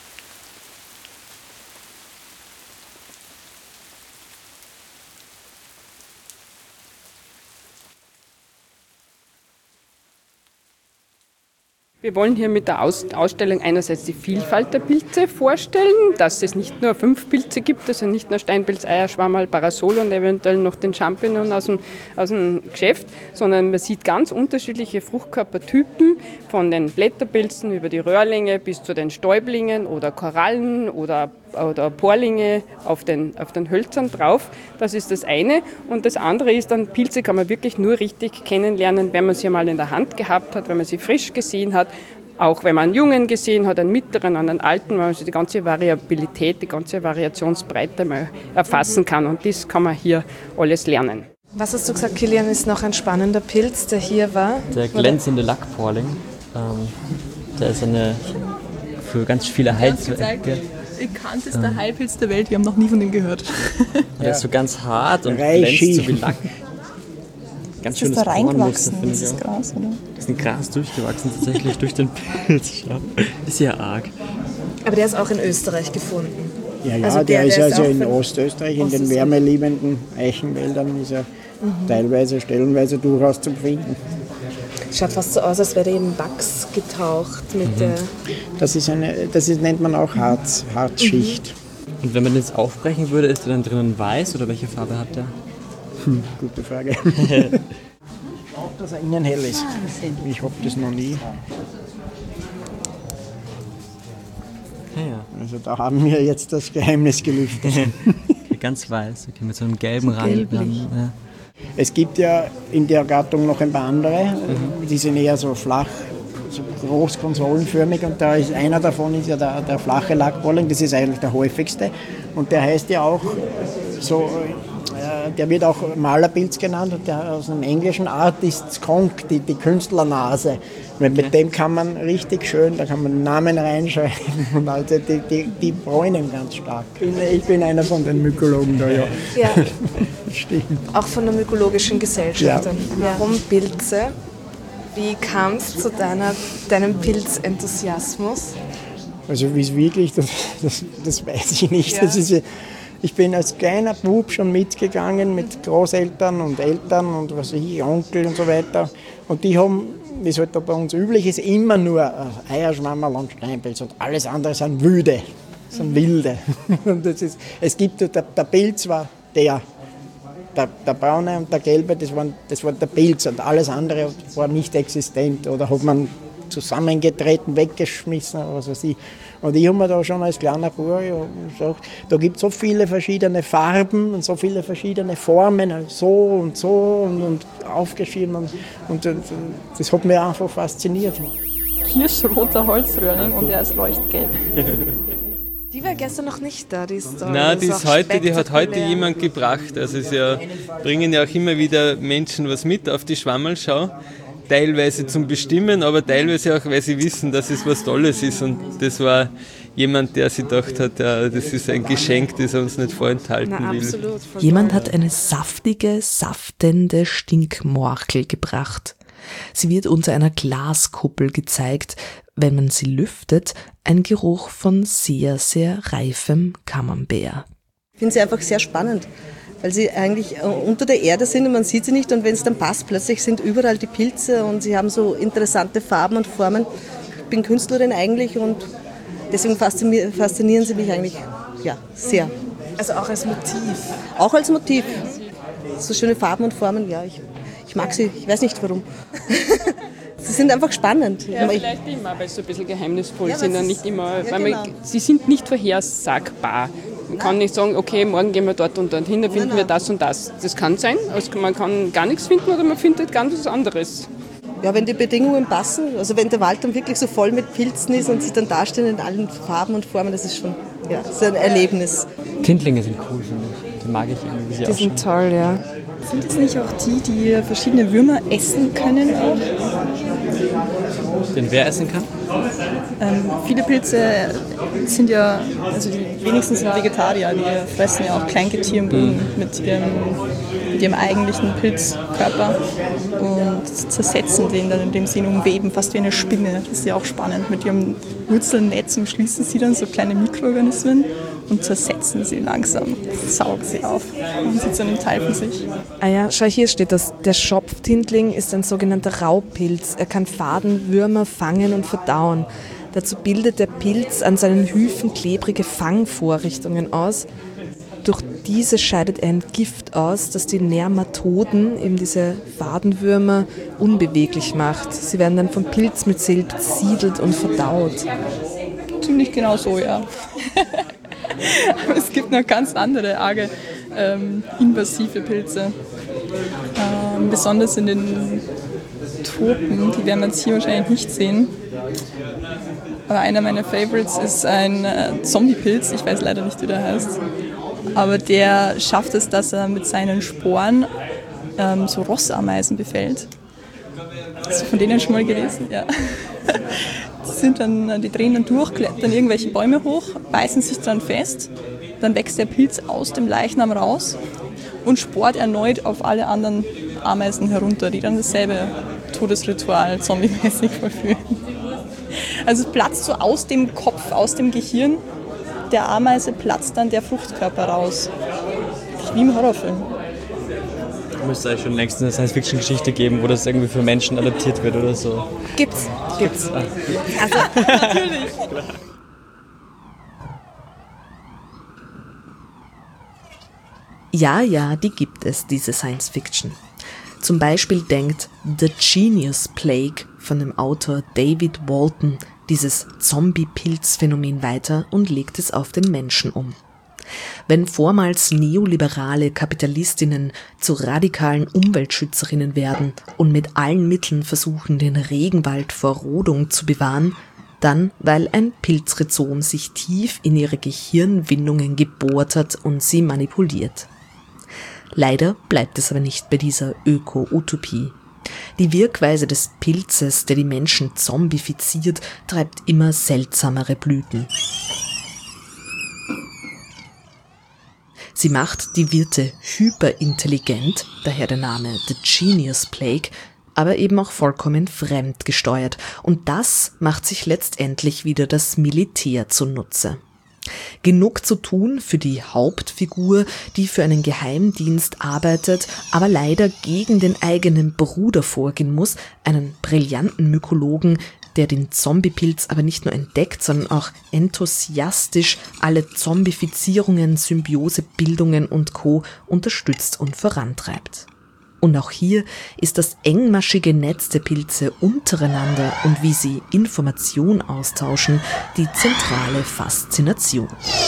Wir wollen hier mit der Ausstellung einerseits die Vielfalt der Pilze vorstellen, dass es nicht nur 5 Pilze gibt, also nicht nur Steinpilz, Eierschwammerl, Parasol und eventuell noch den Champignon aus dem Geschäft, sondern man sieht ganz unterschiedliche Fruchtkörpertypen, von den Blätterpilzen über die Röhrlinge bis zu den Stäublingen oder Korallen oder Porlinge auf den Hölzern drauf. Das ist das eine. Und das andere ist dann, Pilze kann man wirklich nur richtig kennenlernen, wenn man sie mal in der Hand gehabt hat, wenn man sie frisch gesehen hat. Auch wenn man einen Jungen gesehen hat, einen mittleren, einen alten, weil man die ganze Variabilität, die ganze Variationsbreite mal erfassen kann. Und das kann man hier alles lernen. Was hast du gesagt, Kilian, ist noch ein spannender Pilz, der hier war? Der glänzende Lackporling. Der ist für ganz viele Heilzwecke. bekanntester Heilpilz der Welt, wir haben noch nie von dem gehört. Der ist so ganz hart und glänzt so wie Lack. Ganz schönes Ist da reingewachsen, finde ich dieses auch. Gras, oder? Das ist ein Gras durchgewachsen tatsächlich durch den Pilz. Ja. Ist ja arg. Aber der ist auch in Österreich gefunden. Ja, Also der ist also in auch Ostösterreich, in den wärmeliebenden Eichenwäldern, ist er teilweise, stellenweise durchaus zu finden. Schaut fast so aus, als wäre der in Wachs getaucht mit der. Das nennt man auch Harzschicht. Und wenn man den jetzt aufbrechen würde, ist der dann drinnen weiß oder welche Farbe hat der? Gute Frage. Dass er innen hell ist. Ich habe das noch nie. Ja. Also da haben wir jetzt das Geheimnis gelüftet. Okay, ganz weiß, okay, mit so einem gelben Rand. Ja. Es gibt ja in der Gattung noch ein paar andere, die sind eher so flach, so groß konsolenförmig, und da ist einer davon ist ja der flache Lackbolling, das ist eigentlich der häufigste, und der heißt ja auch so, der wird auch Malerpilz genannt, und der aus dem englischen Artist Skunk, die Künstlernase. Mit dem kann man richtig schön, da kann man den Namen reinschreiben, und also die bräunen ganz stark. Ich bin einer von den Mykologen da, ja. Ja. Stimmt. Auch von der Mykologischen Gesellschaft. Ja. Warum Pilze? Wie kam es zu deinem Pilzenthusiasmus? Also wie es wirklich, das weiß ich nicht. Ja. Ich bin als kleiner Bub schon mitgegangen mit Großeltern und Eltern und was weiß ich, Onkel und so weiter. Und die haben, wie es halt da bei uns üblich ist, immer nur Eierschwammerl und Steinpilz, und alles andere sind Wüde, sind Wilde. Und es gibt, der Pilz war der braune und der gelbe, das war der Pilz, und alles andere war nicht existent oder hat man zusammengetreten, weggeschmissen oder was weiß ich. Und ich habe mir da schon als kleiner Bub gesagt, da gibt es so viele verschiedene Farben und so viele verschiedene Formen, so und aufgeschrieben, und das hat mich einfach fasziniert. Kirschroter Holzröhrling, und er ist leuchtgelb. Die war gestern noch nicht da, die Story. Nein, die hat heute jemand gebracht. Also bringen ja auch immer wieder Menschen was mit auf die Schwammerlschau. Teilweise zum Bestimmen, aber teilweise auch, weil sie wissen, dass es was Tolles ist. Und das war jemand, der sich gedacht hat, ja, das ist ein Geschenk, das er uns nicht vorenthalten will. Absolut, Jemand hat eine saftige, saftende Stinkmorchel gebracht. Sie wird unter einer Glaskuppel gezeigt. Wenn man sie lüftet, ein Geruch von sehr, sehr reifem Camembert. Ich finde sie einfach sehr spannend, weil sie eigentlich unter der Erde sind und man sieht sie nicht, und wenn es dann passt, plötzlich sind überall die Pilze und sie haben so interessante Farben und Formen. Ich bin Künstlerin eigentlich, und deswegen faszinieren sie mich eigentlich sehr. Also auch als Motiv? Auch als Motiv. So schöne Farben und Formen, ja, ich mag sie, ich weiß nicht warum. Sie sind einfach spannend. Ja, vielleicht immer, weil sie so ein bisschen geheimnisvoll sind. Und nicht immer, genau. Sie sind nicht vorhersagbar. Man kann nicht sagen, okay, morgen gehen wir dort und dorthin, dann finden wir das und das. Das kann sein, also man kann gar nichts finden oder man findet ganz was anderes. Ja, wenn die Bedingungen passen, also wenn der Wald dann wirklich so voll mit Pilzen ist und sie dann dastehen in allen Farben und Formen, das ist schon so ein Erlebnis. Tintlinge sind cool, finde ich. Die mag ich irgendwie. Die sind toll, ja. Sind es nicht auch die verschiedene Würmer essen können auch? Den wer essen kann? Viele Pilze sind ja, also die wenigsten sind Vegetarier, die fressen ja auch Kleingetier im Boden mit ihrem eigentlichen Pilzkörper und zersetzen den dann, indem sie ihn umweben, fast wie eine Spinne. Das ist ja auch spannend. Mit ihrem Wurzelnetz umschließen sie dann so kleine Mikroorganismen und zersetzen sie langsam, saugen sie auf und sie zu einem Teil von sich. Ah ja, schau, hier steht das. Der Schopftintling ist ein sogenannter Raubpilz. Er kann Fadenwürmer fangen und verdauen. Dazu bildet der Pilz an seinen Hyphen klebrige Fangvorrichtungen aus. Durch diese scheidet er ein Gift aus, das die Nematoden, eben diese Fadenwürmer, unbeweglich macht. Sie werden dann vom Pilzmyzel besiedelt und verdaut. Ziemlich genau so, ja. Aber es gibt noch ganz andere arge invasive Pilze. Besonders in den Tropen, die werden wir jetzt hier wahrscheinlich nicht sehen. Aber einer meiner Favorites ist ein Zombiepilz, ich weiß leider nicht, wie der heißt. Aber der schafft es, dass er mit seinen Sporen so Rossameisen befällt. Hast du von denen schon mal gelesen? Ja. Die drehen dann durch, klettern irgendwelche Bäume hoch, beißen sich dran fest, dann wächst der Pilz aus dem Leichnam raus und sport erneut auf alle anderen Ameisen herunter, die dann dasselbe Todesritual zombie-mäßig vollführen. Also es platzt so aus dem Kopf, aus dem Gehirn der Ameise platzt dann der Fruchtkörper raus. Wie im Horrorfilm. Müsste eigentlich schon längst eine Science-Fiction-Geschichte geben, wo das irgendwie für Menschen adaptiert wird oder so. Gibt's. Also, natürlich. Ja, die gibt es, diese Science-Fiction. Zum Beispiel denkt The Genius Plague von dem Autor David Walton dieses Zombie-Pilz-Phänomen weiter und legt es auf den Menschen um. Wenn vormals neoliberale Kapitalistinnen zu radikalen Umweltschützerinnen werden und mit allen Mitteln versuchen, den Regenwald vor Rodung zu bewahren, dann weil ein Pilzrhizom sich tief in ihre Gehirnwindungen gebohrt hat und sie manipuliert. Leider bleibt es aber nicht bei dieser Öko-Utopie. Die Wirkweise des Pilzes, der die Menschen zombifiziert, treibt immer seltsamere Blüten. Sie macht die Wirte hyperintelligent, daher der Name The Genius Plague, aber eben auch vollkommen fremdgesteuert. Und das macht sich letztendlich wieder das Militär zunutze. Genug zu tun für die Hauptfigur, die für einen Geheimdienst arbeitet, aber leider gegen den eigenen Bruder vorgehen muss, einen brillanten Mykologen, der den Zombiepilz aber nicht nur entdeckt, sondern auch enthusiastisch alle Zombifizierungen, Symbiosebildungen und Co. unterstützt und vorantreibt. Und auch hier ist das engmaschige Netz der Pilze untereinander und wie sie Information austauschen, die zentrale Faszination.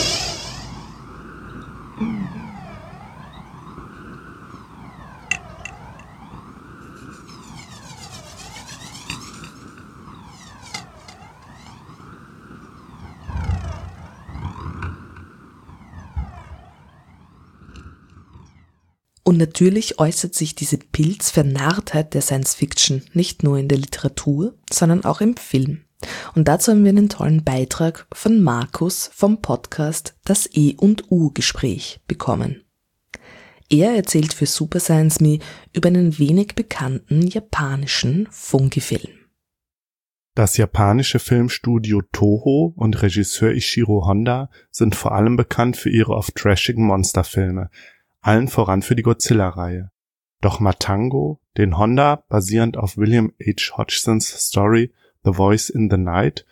Und natürlich äußert sich diese Pilzvernarrtheit der Science-Fiction nicht nur in der Literatur, sondern auch im Film. Und dazu haben wir einen tollen Beitrag von Markus vom Podcast Das E&U-Gespräch bekommen. Er erzählt für Super Science Me über einen wenig bekannten japanischen Fungi-Film. Das japanische Filmstudio Toho und Regisseur Ishiro Honda sind vor allem bekannt für ihre oft trashigen Monsterfilme, allen voran für die Godzilla-Reihe. Doch Matango, den Honda basierend auf William H. Hodgsons Story The Voice in the Night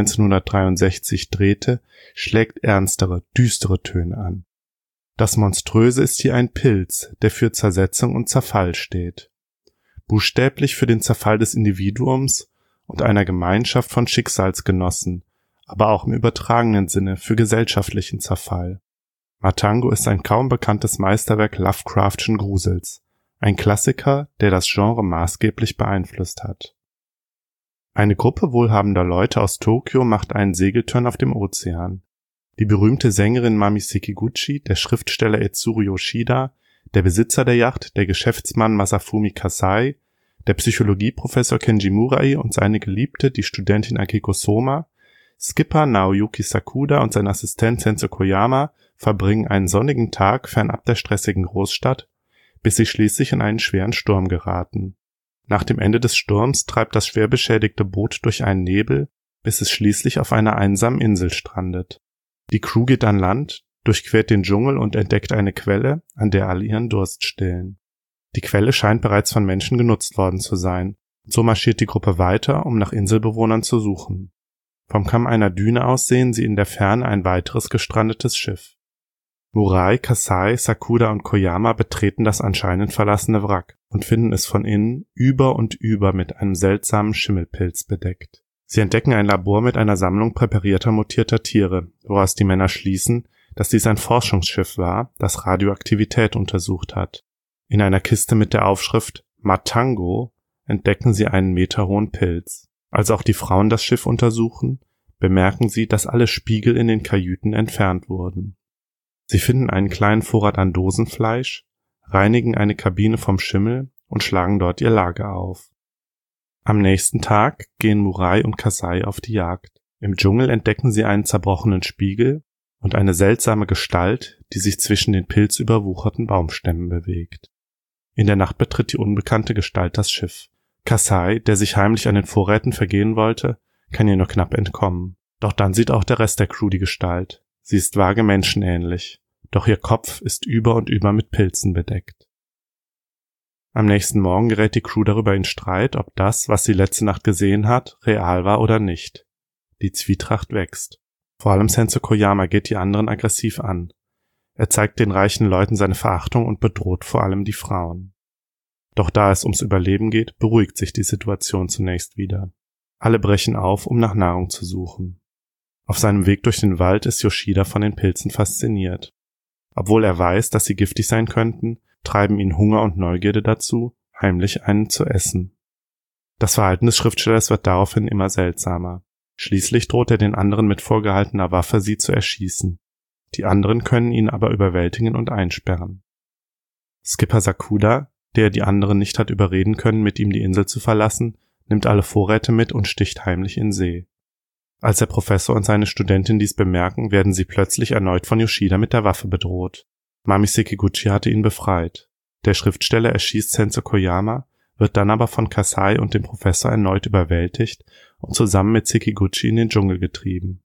1963 drehte, schlägt ernstere, düstere Töne an. Das Monströse ist hier ein Pilz, der für Zersetzung und Zerfall steht. Buchstäblich für den Zerfall des Individuums und einer Gemeinschaft von Schicksalsgenossen, aber auch im übertragenen Sinne für gesellschaftlichen Zerfall. Matango ist ein kaum bekanntes Meisterwerk Lovecraftschen Grusels, ein Klassiker, der das Genre maßgeblich beeinflusst hat. Eine Gruppe wohlhabender Leute aus Tokio macht einen Segeltörn auf dem Ozean. Die berühmte Sängerin Mami Sekiguchi, der Schriftsteller Etsuru Yoshida, der Besitzer der Yacht, der Geschäftsmann Masafumi Kasai, der Psychologieprofessor Kenji Murai und seine Geliebte, die Studentin Akiko Soma, Skipper Naoyuki Sakuda und sein Assistent Sensei Koyama verbringen einen sonnigen Tag fernab der stressigen Großstadt, bis sie schließlich in einen schweren Sturm geraten. Nach dem Ende des Sturms treibt das schwer beschädigte Boot durch einen Nebel, bis es schließlich auf einer einsamen Insel strandet. Die Crew geht an Land, durchquert den Dschungel und entdeckt eine Quelle, an der alle ihren Durst stillen. Die Quelle scheint bereits von Menschen genutzt worden zu sein, und so marschiert die Gruppe weiter, um nach Inselbewohnern zu suchen. Vom Kamm einer Düne aus sehen sie in der Ferne ein weiteres gestrandetes Schiff. Murai, Kasai, Sakuda und Koyama betreten das anscheinend verlassene Wrack und finden es von innen über und über mit einem seltsamen Schimmelpilz bedeckt. Sie entdecken ein Labor mit einer Sammlung präparierter mutierter Tiere, woraus die Männer schließen, dass dies ein Forschungsschiff war, das Radioaktivität untersucht hat. In einer Kiste mit der Aufschrift Matango entdecken sie einen meterhohen Pilz. Als auch die Frauen das Schiff untersuchen, bemerken sie, dass alle Spiegel in den Kajüten entfernt wurden. Sie finden einen kleinen Vorrat an Dosenfleisch, reinigen eine Kabine vom Schimmel und schlagen dort ihr Lager auf. Am nächsten Tag gehen Murai und Kasai auf die Jagd. Im Dschungel entdecken sie einen zerbrochenen Spiegel und eine seltsame Gestalt, die sich zwischen den pilzüberwucherten Baumstämmen bewegt. In der Nacht betritt die unbekannte Gestalt das Schiff. Kasai, der sich heimlich an den Vorräten vergehen wollte, kann ihr nur knapp entkommen. Doch dann sieht auch der Rest der Crew die Gestalt. Sie ist vage menschenähnlich, doch ihr Kopf ist über und über mit Pilzen bedeckt. Am nächsten Morgen gerät die Crew darüber in Streit, ob das, was sie letzte Nacht gesehen hat, real war oder nicht. Die Zwietracht wächst. Vor allem Sensei Koyama geht die anderen aggressiv an. Er zeigt den reichen Leuten seine Verachtung und bedroht vor allem die Frauen. Doch da es ums Überleben geht, beruhigt sich die Situation zunächst wieder. Alle brechen auf, um nach Nahrung zu suchen. Auf seinem Weg durch den Wald ist Yoshida von den Pilzen fasziniert. Obwohl er weiß, dass sie giftig sein könnten, treiben ihn Hunger und Neugierde dazu, heimlich einen zu essen. Das Verhalten des Schriftstellers wird daraufhin immer seltsamer. Schließlich droht er den anderen mit vorgehaltener Waffe, sie zu erschießen. Die anderen können ihn aber überwältigen und einsperren. Skipper Sakuda, der die anderen nicht hat überreden können, mit ihm die Insel zu verlassen, nimmt alle Vorräte mit und sticht heimlich in See. Als der Professor und seine Studentin dies bemerken, werden sie plötzlich erneut von Yoshida mit der Waffe bedroht. Mami Sekiguchi hatte ihn befreit. Der Schriftsteller erschießt Sensei Koyama, wird dann aber von Kasai und dem Professor erneut überwältigt und zusammen mit Sekiguchi in den Dschungel getrieben.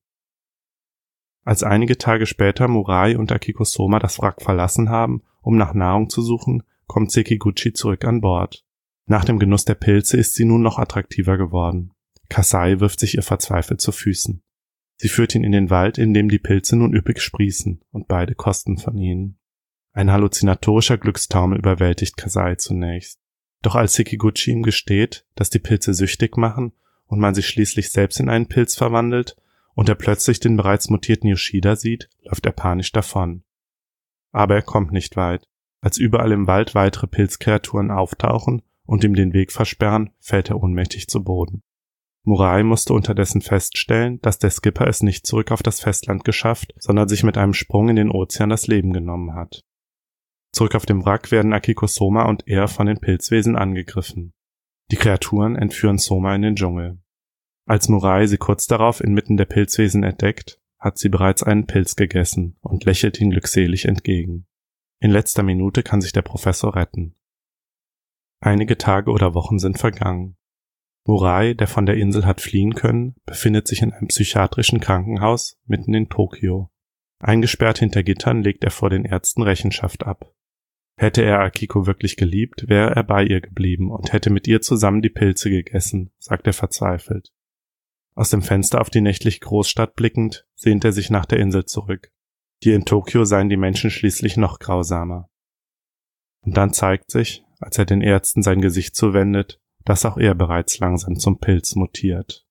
Als einige Tage später Murai und Akiko Soma das Wrack verlassen haben, um nach Nahrung zu suchen, kommt Sekiguchi zurück an Bord. Nach dem Genuss der Pilze ist sie nun noch attraktiver geworden. Kasai wirft sich ihr verzweifelt zu Füßen. Sie führt ihn in den Wald, in dem die Pilze nun üppig sprießen, und beide kosten von ihnen. Ein halluzinatorischer Glückstaumel überwältigt Kasai zunächst. Doch als Sekiguchi ihm gesteht, dass die Pilze süchtig machen und man sich schließlich selbst in einen Pilz verwandelt und er plötzlich den bereits mutierten Yoshida sieht, läuft er panisch davon. Aber er kommt nicht weit. Als überall im Wald weitere Pilzkreaturen auftauchen und ihm den Weg versperren, fällt er ohnmächtig zu Boden. Murai musste unterdessen feststellen, dass der Skipper es nicht zurück auf das Festland geschafft, sondern sich mit einem Sprung in den Ozean das Leben genommen hat. Zurück auf dem Wrack werden Akiko Soma und er von den Pilzwesen angegriffen. Die Kreaturen entführen Soma in den Dschungel. Als Murai sie kurz darauf inmitten der Pilzwesen entdeckt, hat sie bereits einen Pilz gegessen und lächelt ihn glückselig entgegen. In letzter Minute kann sich der Professor retten. Einige Tage oder Wochen sind vergangen. Murai, der von der Insel hat fliehen können, befindet sich in einem psychiatrischen Krankenhaus mitten in Tokio. Eingesperrt hinter Gittern legt er vor den Ärzten Rechenschaft ab. Hätte er Akiko wirklich geliebt, wäre er bei ihr geblieben und hätte mit ihr zusammen die Pilze gegessen, sagt er verzweifelt. Aus dem Fenster auf die nächtliche Großstadt blickend, sehnt er sich nach der Insel zurück. Hier in Tokio seien die Menschen schließlich noch grausamer. Und dann zeigt sich, als er den Ärzten sein Gesicht zuwendet, dass auch er bereits langsam zum Pilz mutiert.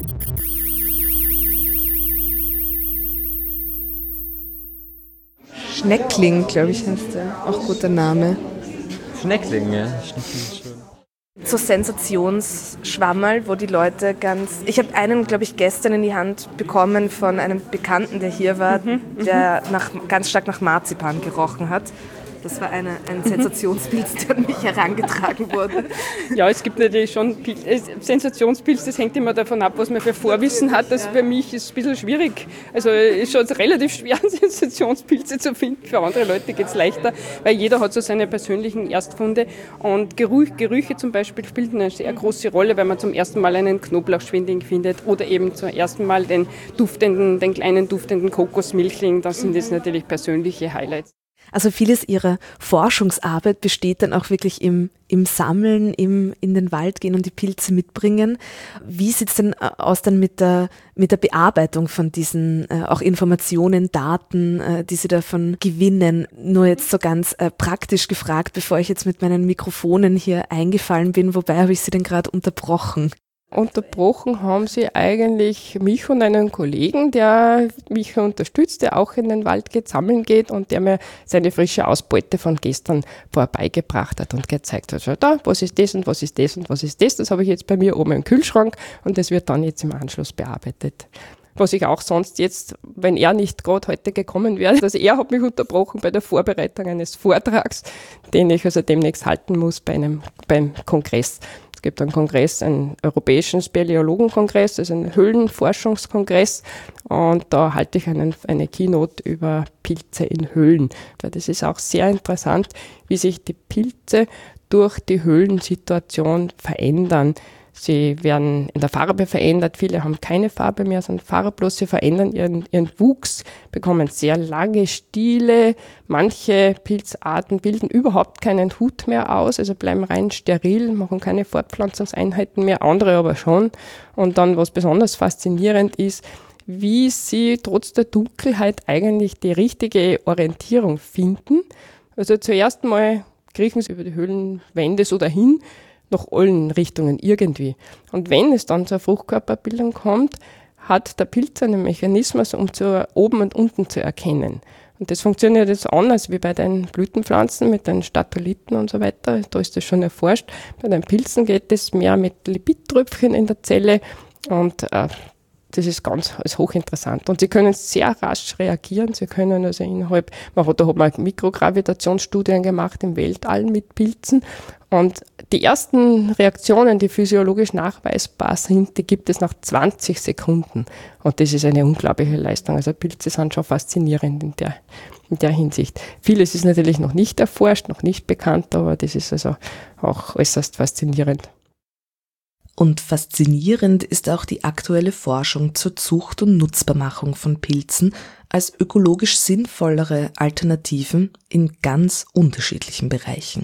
Schneckling, glaube ich, heißt der. Auch guter Name. Schneckling, ja. Schneckling ist schön. So Sensationsschwammerl, wo die Leute ganz... Ich habe einen, glaube ich, gestern in die Hand bekommen von einem Bekannten, der hier war, der ganz stark nach Marzipan gerochen hat. Das war ein Sensationspilz, der an mich herangetragen wurde. Ja, es gibt natürlich schon Sensationspilz, das hängt immer davon ab, was man für Vorwissen hat. Das für mich ist ein bisschen schwierig. Also ist schon relativ schwer, Sensationspilze zu finden. Für andere Leute geht es leichter, weil jeder hat so seine persönlichen Erstfunde. Und Gerüche zum Beispiel spielen eine sehr große Rolle, wenn man zum ersten Mal einen Knoblauchschwindling findet oder eben zum ersten Mal den kleinen duftenden Kokosmilchling. Das sind jetzt natürlich persönliche Highlights. Also vieles ihrer Forschungsarbeit besteht dann auch wirklich im Sammeln, in den Wald gehen und die Pilze mitbringen. Wie sieht es denn aus dann mit der Bearbeitung von diesen auch Informationen, Daten, die Sie davon gewinnen? Nur jetzt so ganz praktisch gefragt, bevor ich jetzt mit meinen Mikrofonen hier eingefallen bin, wobei habe ich Sie denn gerade unterbrochen? Unterbrochen haben sie eigentlich mich und einen Kollegen, der mich unterstützt, der auch in den Wald sammeln geht und der mir seine frische Ausbeute von gestern vorbeigebracht hat und gezeigt hat, schau da, was ist das und was ist das und was ist das. Das habe ich jetzt bei mir oben im Kühlschrank und das wird dann jetzt im Anschluss bearbeitet. Was ich auch sonst jetzt, wenn er nicht gerade heute gekommen wäre, also er hat mich unterbrochen bei der Vorbereitung eines Vortrags, den ich also demnächst halten muss beim Kongress. Es gibt einen Kongress, einen europäischen Speleologenkongress, das ist ein Höhlenforschungskongress, und da halte ich eine Keynote über Pilze in Höhlen. Das ist auch sehr interessant, wie sich die Pilze durch die Höhlensituation verändern. Sie werden in der Farbe verändert, viele haben keine Farbe mehr, sondern farblos, sie verändern ihren Wuchs, bekommen sehr lange Stiele, manche Pilzarten bilden überhaupt keinen Hut mehr aus, also bleiben rein steril, machen keine Fortpflanzungseinheiten mehr, andere aber schon. Und dann, was besonders faszinierend ist, wie sie trotz der Dunkelheit eigentlich die richtige Orientierung finden. Also zuerst mal kriechen sie über die Höhlenwände so dahin, nach allen Richtungen irgendwie. Und wenn es dann zur Fruchtkörperbildung kommt, hat der Pilz einen Mechanismus, um oben und unten zu erkennen. Und das funktioniert jetzt anders wie bei den Blütenpflanzen mit den Statoliten und so weiter. Da ist das schon erforscht. Bei den Pilzen geht es mehr mit Lipidtröpfchen in der Zelle, und das ist hochinteressant. Und sie können sehr rasch reagieren. Sie können also da hat man Mikrogravitationsstudien gemacht im Weltall mit Pilzen. Und die ersten Reaktionen, die physiologisch nachweisbar sind, die gibt es nach 20 Sekunden. Und das ist eine unglaubliche Leistung. Also Pilze sind schon faszinierend in der Hinsicht. Vieles ist natürlich noch nicht erforscht, noch nicht bekannt, aber das ist also auch äußerst faszinierend. Und faszinierend ist auch die aktuelle Forschung zur Zucht und Nutzbarmachung von Pilzen als ökologisch sinnvollere Alternativen in ganz unterschiedlichen Bereichen.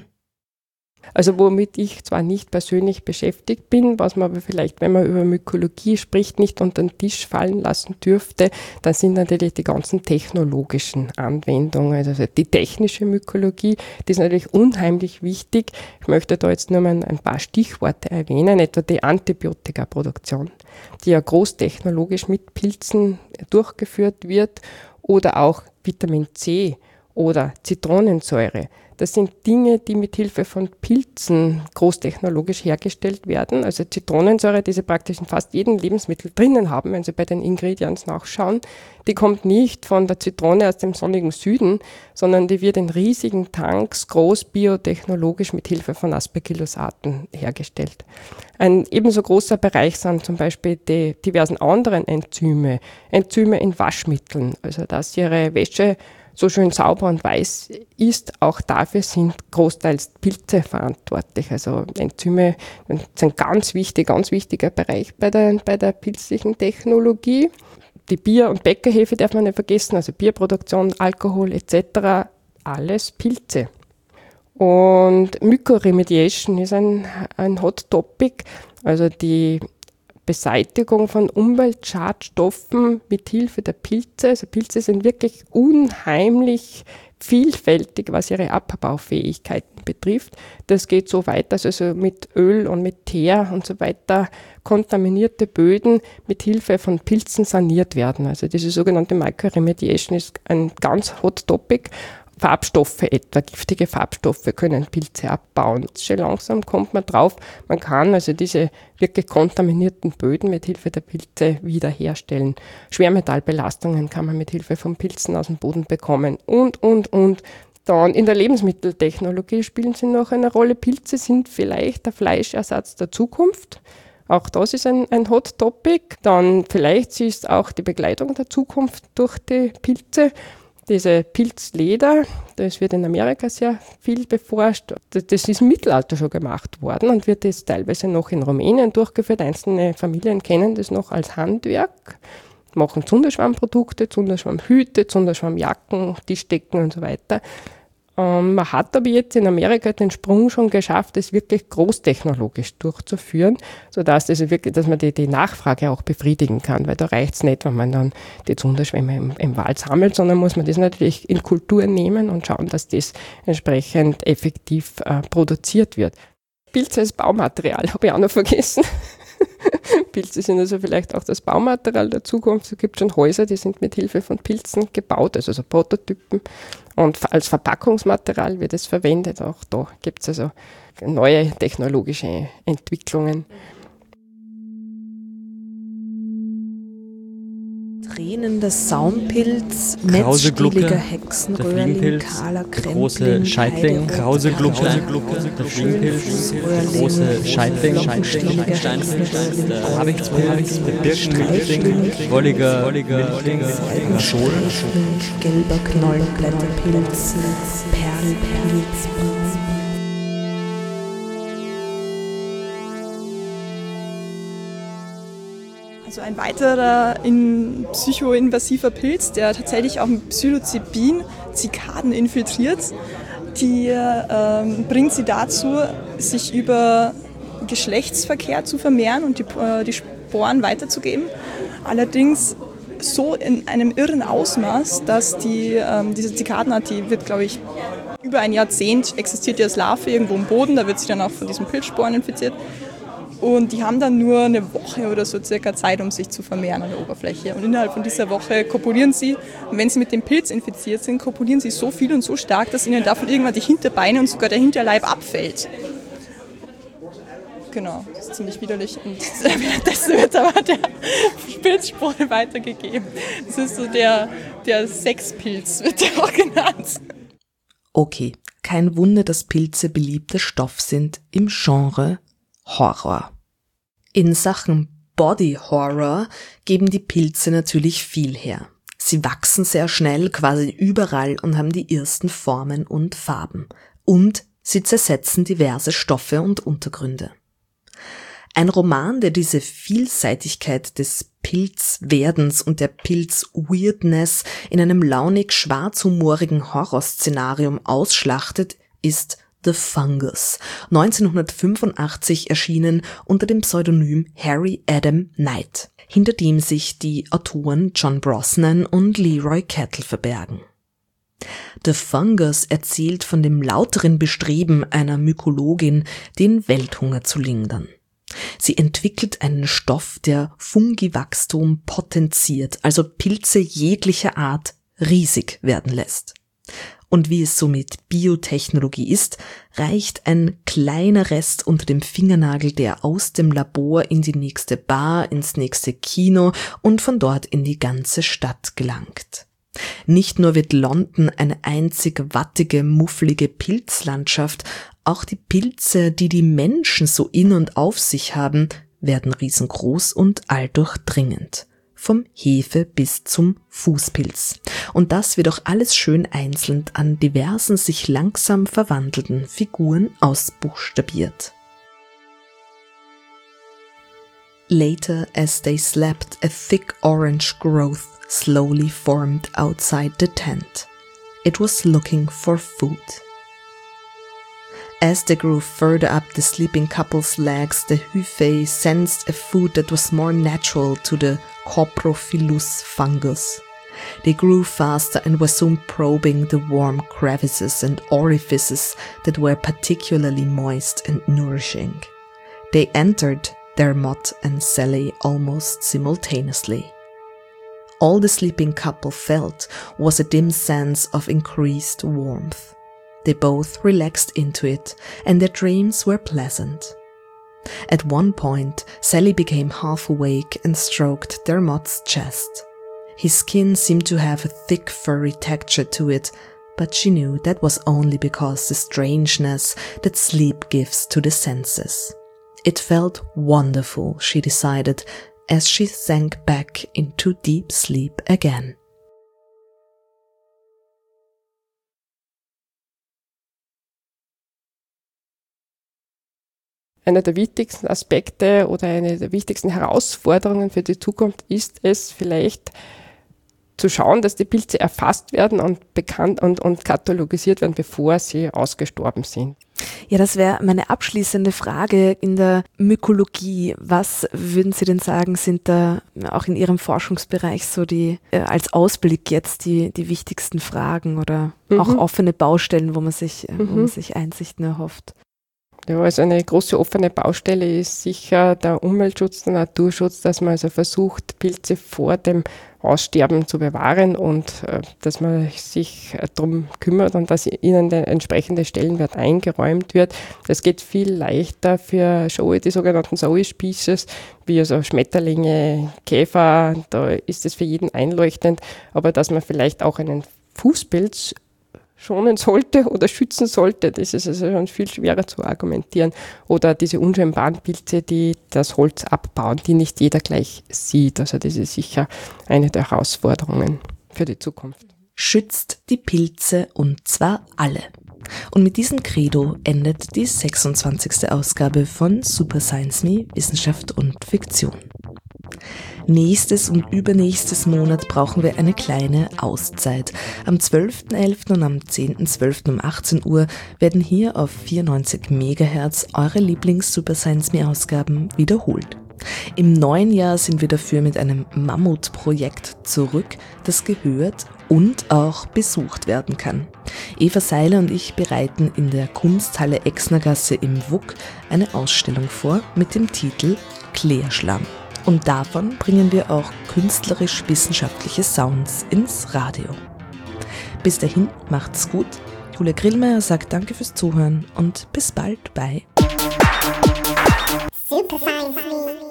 Also womit ich zwar nicht persönlich beschäftigt bin, was man aber vielleicht, wenn man über Mykologie spricht, nicht unter den Tisch fallen lassen dürfte, dann sind natürlich die ganzen technologischen Anwendungen, also die technische Mykologie, die ist natürlich unheimlich wichtig. Ich möchte da jetzt nur mal ein paar Stichworte erwähnen, etwa die Antibiotikaproduktion, die ja großtechnologisch mit Pilzen durchgeführt wird, oder auch Vitamin C oder Zitronensäure. Das sind Dinge, die mit Hilfe von Pilzen großtechnologisch hergestellt werden. Also Zitronensäure, die Sie praktisch in fast jedem Lebensmittel drinnen haben, wenn Sie bei den Ingredients nachschauen, die kommt nicht von der Zitrone aus dem sonnigen Süden, sondern die wird in riesigen Tanks groß biotechnologisch mit Hilfe von Aspergillosaten hergestellt. Ein ebenso großer Bereich sind zum Beispiel die diversen anderen Enzyme in Waschmitteln, also dass Ihre Wäsche so schön sauber und weiß ist, auch dafür sind großteils Pilze verantwortlich. Also Enzyme sind ganz wichtiger Bereich bei der pilzlichen Technologie. Die Bier- und Bäckerhefe darf man nicht vergessen, also Bierproduktion, Alkohol etc., alles Pilze. Und Mycoremediation ist ein Hot Topic, also die Beseitigung von Umweltschadstoffen mit Hilfe der Pilze. Also Pilze sind wirklich unheimlich vielfältig, was ihre Abbaufähigkeiten betrifft. Das geht so weit, dass also mit Öl und mit Teer und so weiter kontaminierte Böden mit Hilfe von Pilzen saniert werden. Also diese sogenannte Mycoremediation ist ein ganz hot topic. Farbstoffe etwa, giftige Farbstoffe können Pilze abbauen. Schon langsam kommt man drauf, man kann also diese wirklich kontaminierten Böden mit Hilfe der Pilze wiederherstellen. Schwermetallbelastungen kann man mit Hilfe von Pilzen aus dem Boden bekommen und. Dann in der Lebensmitteltechnologie spielen sie noch eine Rolle. Pilze sind vielleicht der Fleischersatz der Zukunft. Auch das ist ein Hot Topic. Dann vielleicht ist auch die Bekleidung der Zukunft durch die Pilze. Diese Pilzleder, das wird in Amerika sehr viel beforscht. Das ist im Mittelalter schon gemacht worden und wird jetzt teilweise noch in Rumänien durchgeführt. Einzelne Familien kennen das noch als Handwerk, machen Zunderschwammprodukte, Zunderschwammhüte, Zunderschwammjacken, Tischdecken und so weiter. Man hat aber jetzt in Amerika den Sprung schon geschafft, das wirklich großtechnologisch durchzuführen, sodass das wirklich, dass man die Nachfrage auch befriedigen kann, weil da reicht es nicht, wenn man dann die Zunderschwämme im Wald sammelt, sondern muss man das natürlich in Kultur nehmen und schauen, dass das entsprechend effektiv produziert wird. Pilze als Baumaterial habe ich auch noch vergessen. Pilze sind also vielleicht auch das Baumaterial der Zukunft. Es gibt schon Häuser, die sind mit Hilfe von Pilzen gebaut, also so Prototypen. Und als Verpackungsmaterial wird es verwendet. Auch da gibt es also neue technologische Entwicklungen. tränender Saumpilz, Krause netzstieliger Glucke, Hexenröhrling, der kahler der große Scheitling, Krause Glucke, der Fliegenpilz, der große Scheitling, der Habichtspilz, der Birkensträuchling, wolliger Schol, gelber Knollenblätterpilz, Perlpilz. Also ein weiterer psychoinvasiver Pilz, der tatsächlich auch mit Psilocybin Zikaden infiltriert, die bringt sie dazu, sich über Geschlechtsverkehr zu vermehren und die Sporen weiterzugeben. Allerdings so in einem irren Ausmaß, dass diese Zikadenart, die wird, glaube ich, über ein Jahrzehnt existiert die als Larve irgendwo im Boden, da wird sie dann auch von diesen Pilzsporen infiziert. Und die haben dann nur eine Woche oder so circa Zeit, um sich zu vermehren an der Oberfläche. Und innerhalb von dieser Woche kopulieren sie. Und wenn sie mit dem Pilz infiziert sind, kopulieren sie so viel und so stark, dass ihnen davon irgendwann die Hinterbeine und sogar der Hinterleib abfällt. Genau, das ist ziemlich widerlich. Und währenddessen wird aber der Pilzspore weitergegeben. Das ist so der Sexpilz, wird der auch genannt. Okay, kein Wunder, dass Pilze beliebter Stoff sind im Genre Horror. In Sachen Body Horror geben die Pilze natürlich viel her. Sie wachsen sehr schnell, quasi überall und haben die ersten Formen und Farben. Und sie zersetzen diverse Stoffe und Untergründe. Ein Roman, der diese Vielseitigkeit des Pilzwerdens und der Pilz-Weirdness in einem launig schwarzhumorigen Horrorszenarium ausschlachtet, ist The Fungus, 1985 erschienen unter dem Pseudonym Harry Adam Knight, hinter dem sich die Autoren John Brosnan und Leroy Kettle verbergen. The Fungus erzählt von dem lauteren Bestreben einer Mykologin, den Welthunger zu lindern. Sie entwickelt einen Stoff, der Fungiwachstum potenziert, also Pilze jeglicher Art riesig werden lässt. Und wie es so mit Biotechnologie ist, reicht ein kleiner Rest unter dem Fingernagel, der aus dem Labor in die nächste Bar, ins nächste Kino und von dort in die ganze Stadt gelangt. Nicht nur wird London eine einzig wattige, mufflige Pilzlandschaft, auch die Pilze, die die Menschen so in und auf sich haben, werden riesengroß und alldurchdringend. Vom Hefe bis zum Fußpilz. Und das wird auch alles schön einzeln an diversen sich langsam verwandelnden Figuren ausbuchstabiert. Later, as they slept, a thick orange growth slowly formed outside the tent. It was looking for food. As they grew further up the sleeping couple's legs, the Hyphae sensed a food that was more natural to the Coprophilus fungus. They grew faster and were soon probing the warm crevices and orifices that were particularly moist and nourishing. They entered Dermot and Sally almost simultaneously. All the sleeping couple felt was a dim sense of increased warmth. They both relaxed into it, and their dreams were pleasant. At one point, Sally became half awake and stroked Dermot's chest. His skin seemed to have a thick furry texture to it, but she knew that was only because the strangeness that sleep gives to the senses. It felt wonderful, she decided, as she sank back into deep sleep again. Einer der wichtigsten Aspekte oder eine der wichtigsten Herausforderungen für die Zukunft ist es vielleicht zu schauen, dass die Pilze erfasst werden und bekannt und katalogisiert werden, bevor sie ausgestorben sind. Ja, das wäre meine abschließende Frage in der Mykologie. Was würden Sie denn sagen, sind da auch in Ihrem Forschungsbereich so die, als Ausblick jetzt die wichtigsten Fragen oder auch offene Baustellen, wo man sich Einsichten erhofft? Ja, also eine große offene Baustelle ist sicher der Umweltschutz, der Naturschutz, dass man also versucht, Pilze vor dem Aussterben zu bewahren und dass man sich darum kümmert und dass ihnen der entsprechende Stellenwert eingeräumt wird. Das geht viel leichter für Showy, die sogenannten Zoe Species, wie also Schmetterlinge, Käfer, da ist es für jeden einleuchtend, aber dass man vielleicht auch einen Fußpilz schonen sollte oder schützen sollte, das ist also schon viel schwerer zu argumentieren. Oder diese unscheinbaren Pilze, die das Holz abbauen, die nicht jeder gleich sieht. Also das ist sicher eine der Herausforderungen für die Zukunft. Schützt die Pilze und zwar alle. Und mit diesem Credo endet die 26. Ausgabe von Super Science Me, Wissenschaft und Fiktion. Nächstes und übernächstes Monat brauchen wir eine kleine Auszeit. Am 12.11. und am 10.12. um 18 Uhr werden hier auf 94 MHz eure Lieblings-Super Science Me Ausgaben wiederholt. Im neuen Jahr sind wir dafür mit einem Mammutprojekt zurück, das gehört und auch besucht werden kann. Eva Seiler und ich bereiten in der Kunsthalle Exnergasse im WUK eine Ausstellung vor mit dem Titel Klärschlamm. Und davon bringen wir auch künstlerisch-wissenschaftliche Sounds ins Radio. Bis dahin, macht's gut. Julia Grillmeier sagt danke fürs Zuhören und bis bald bei Super Science Me.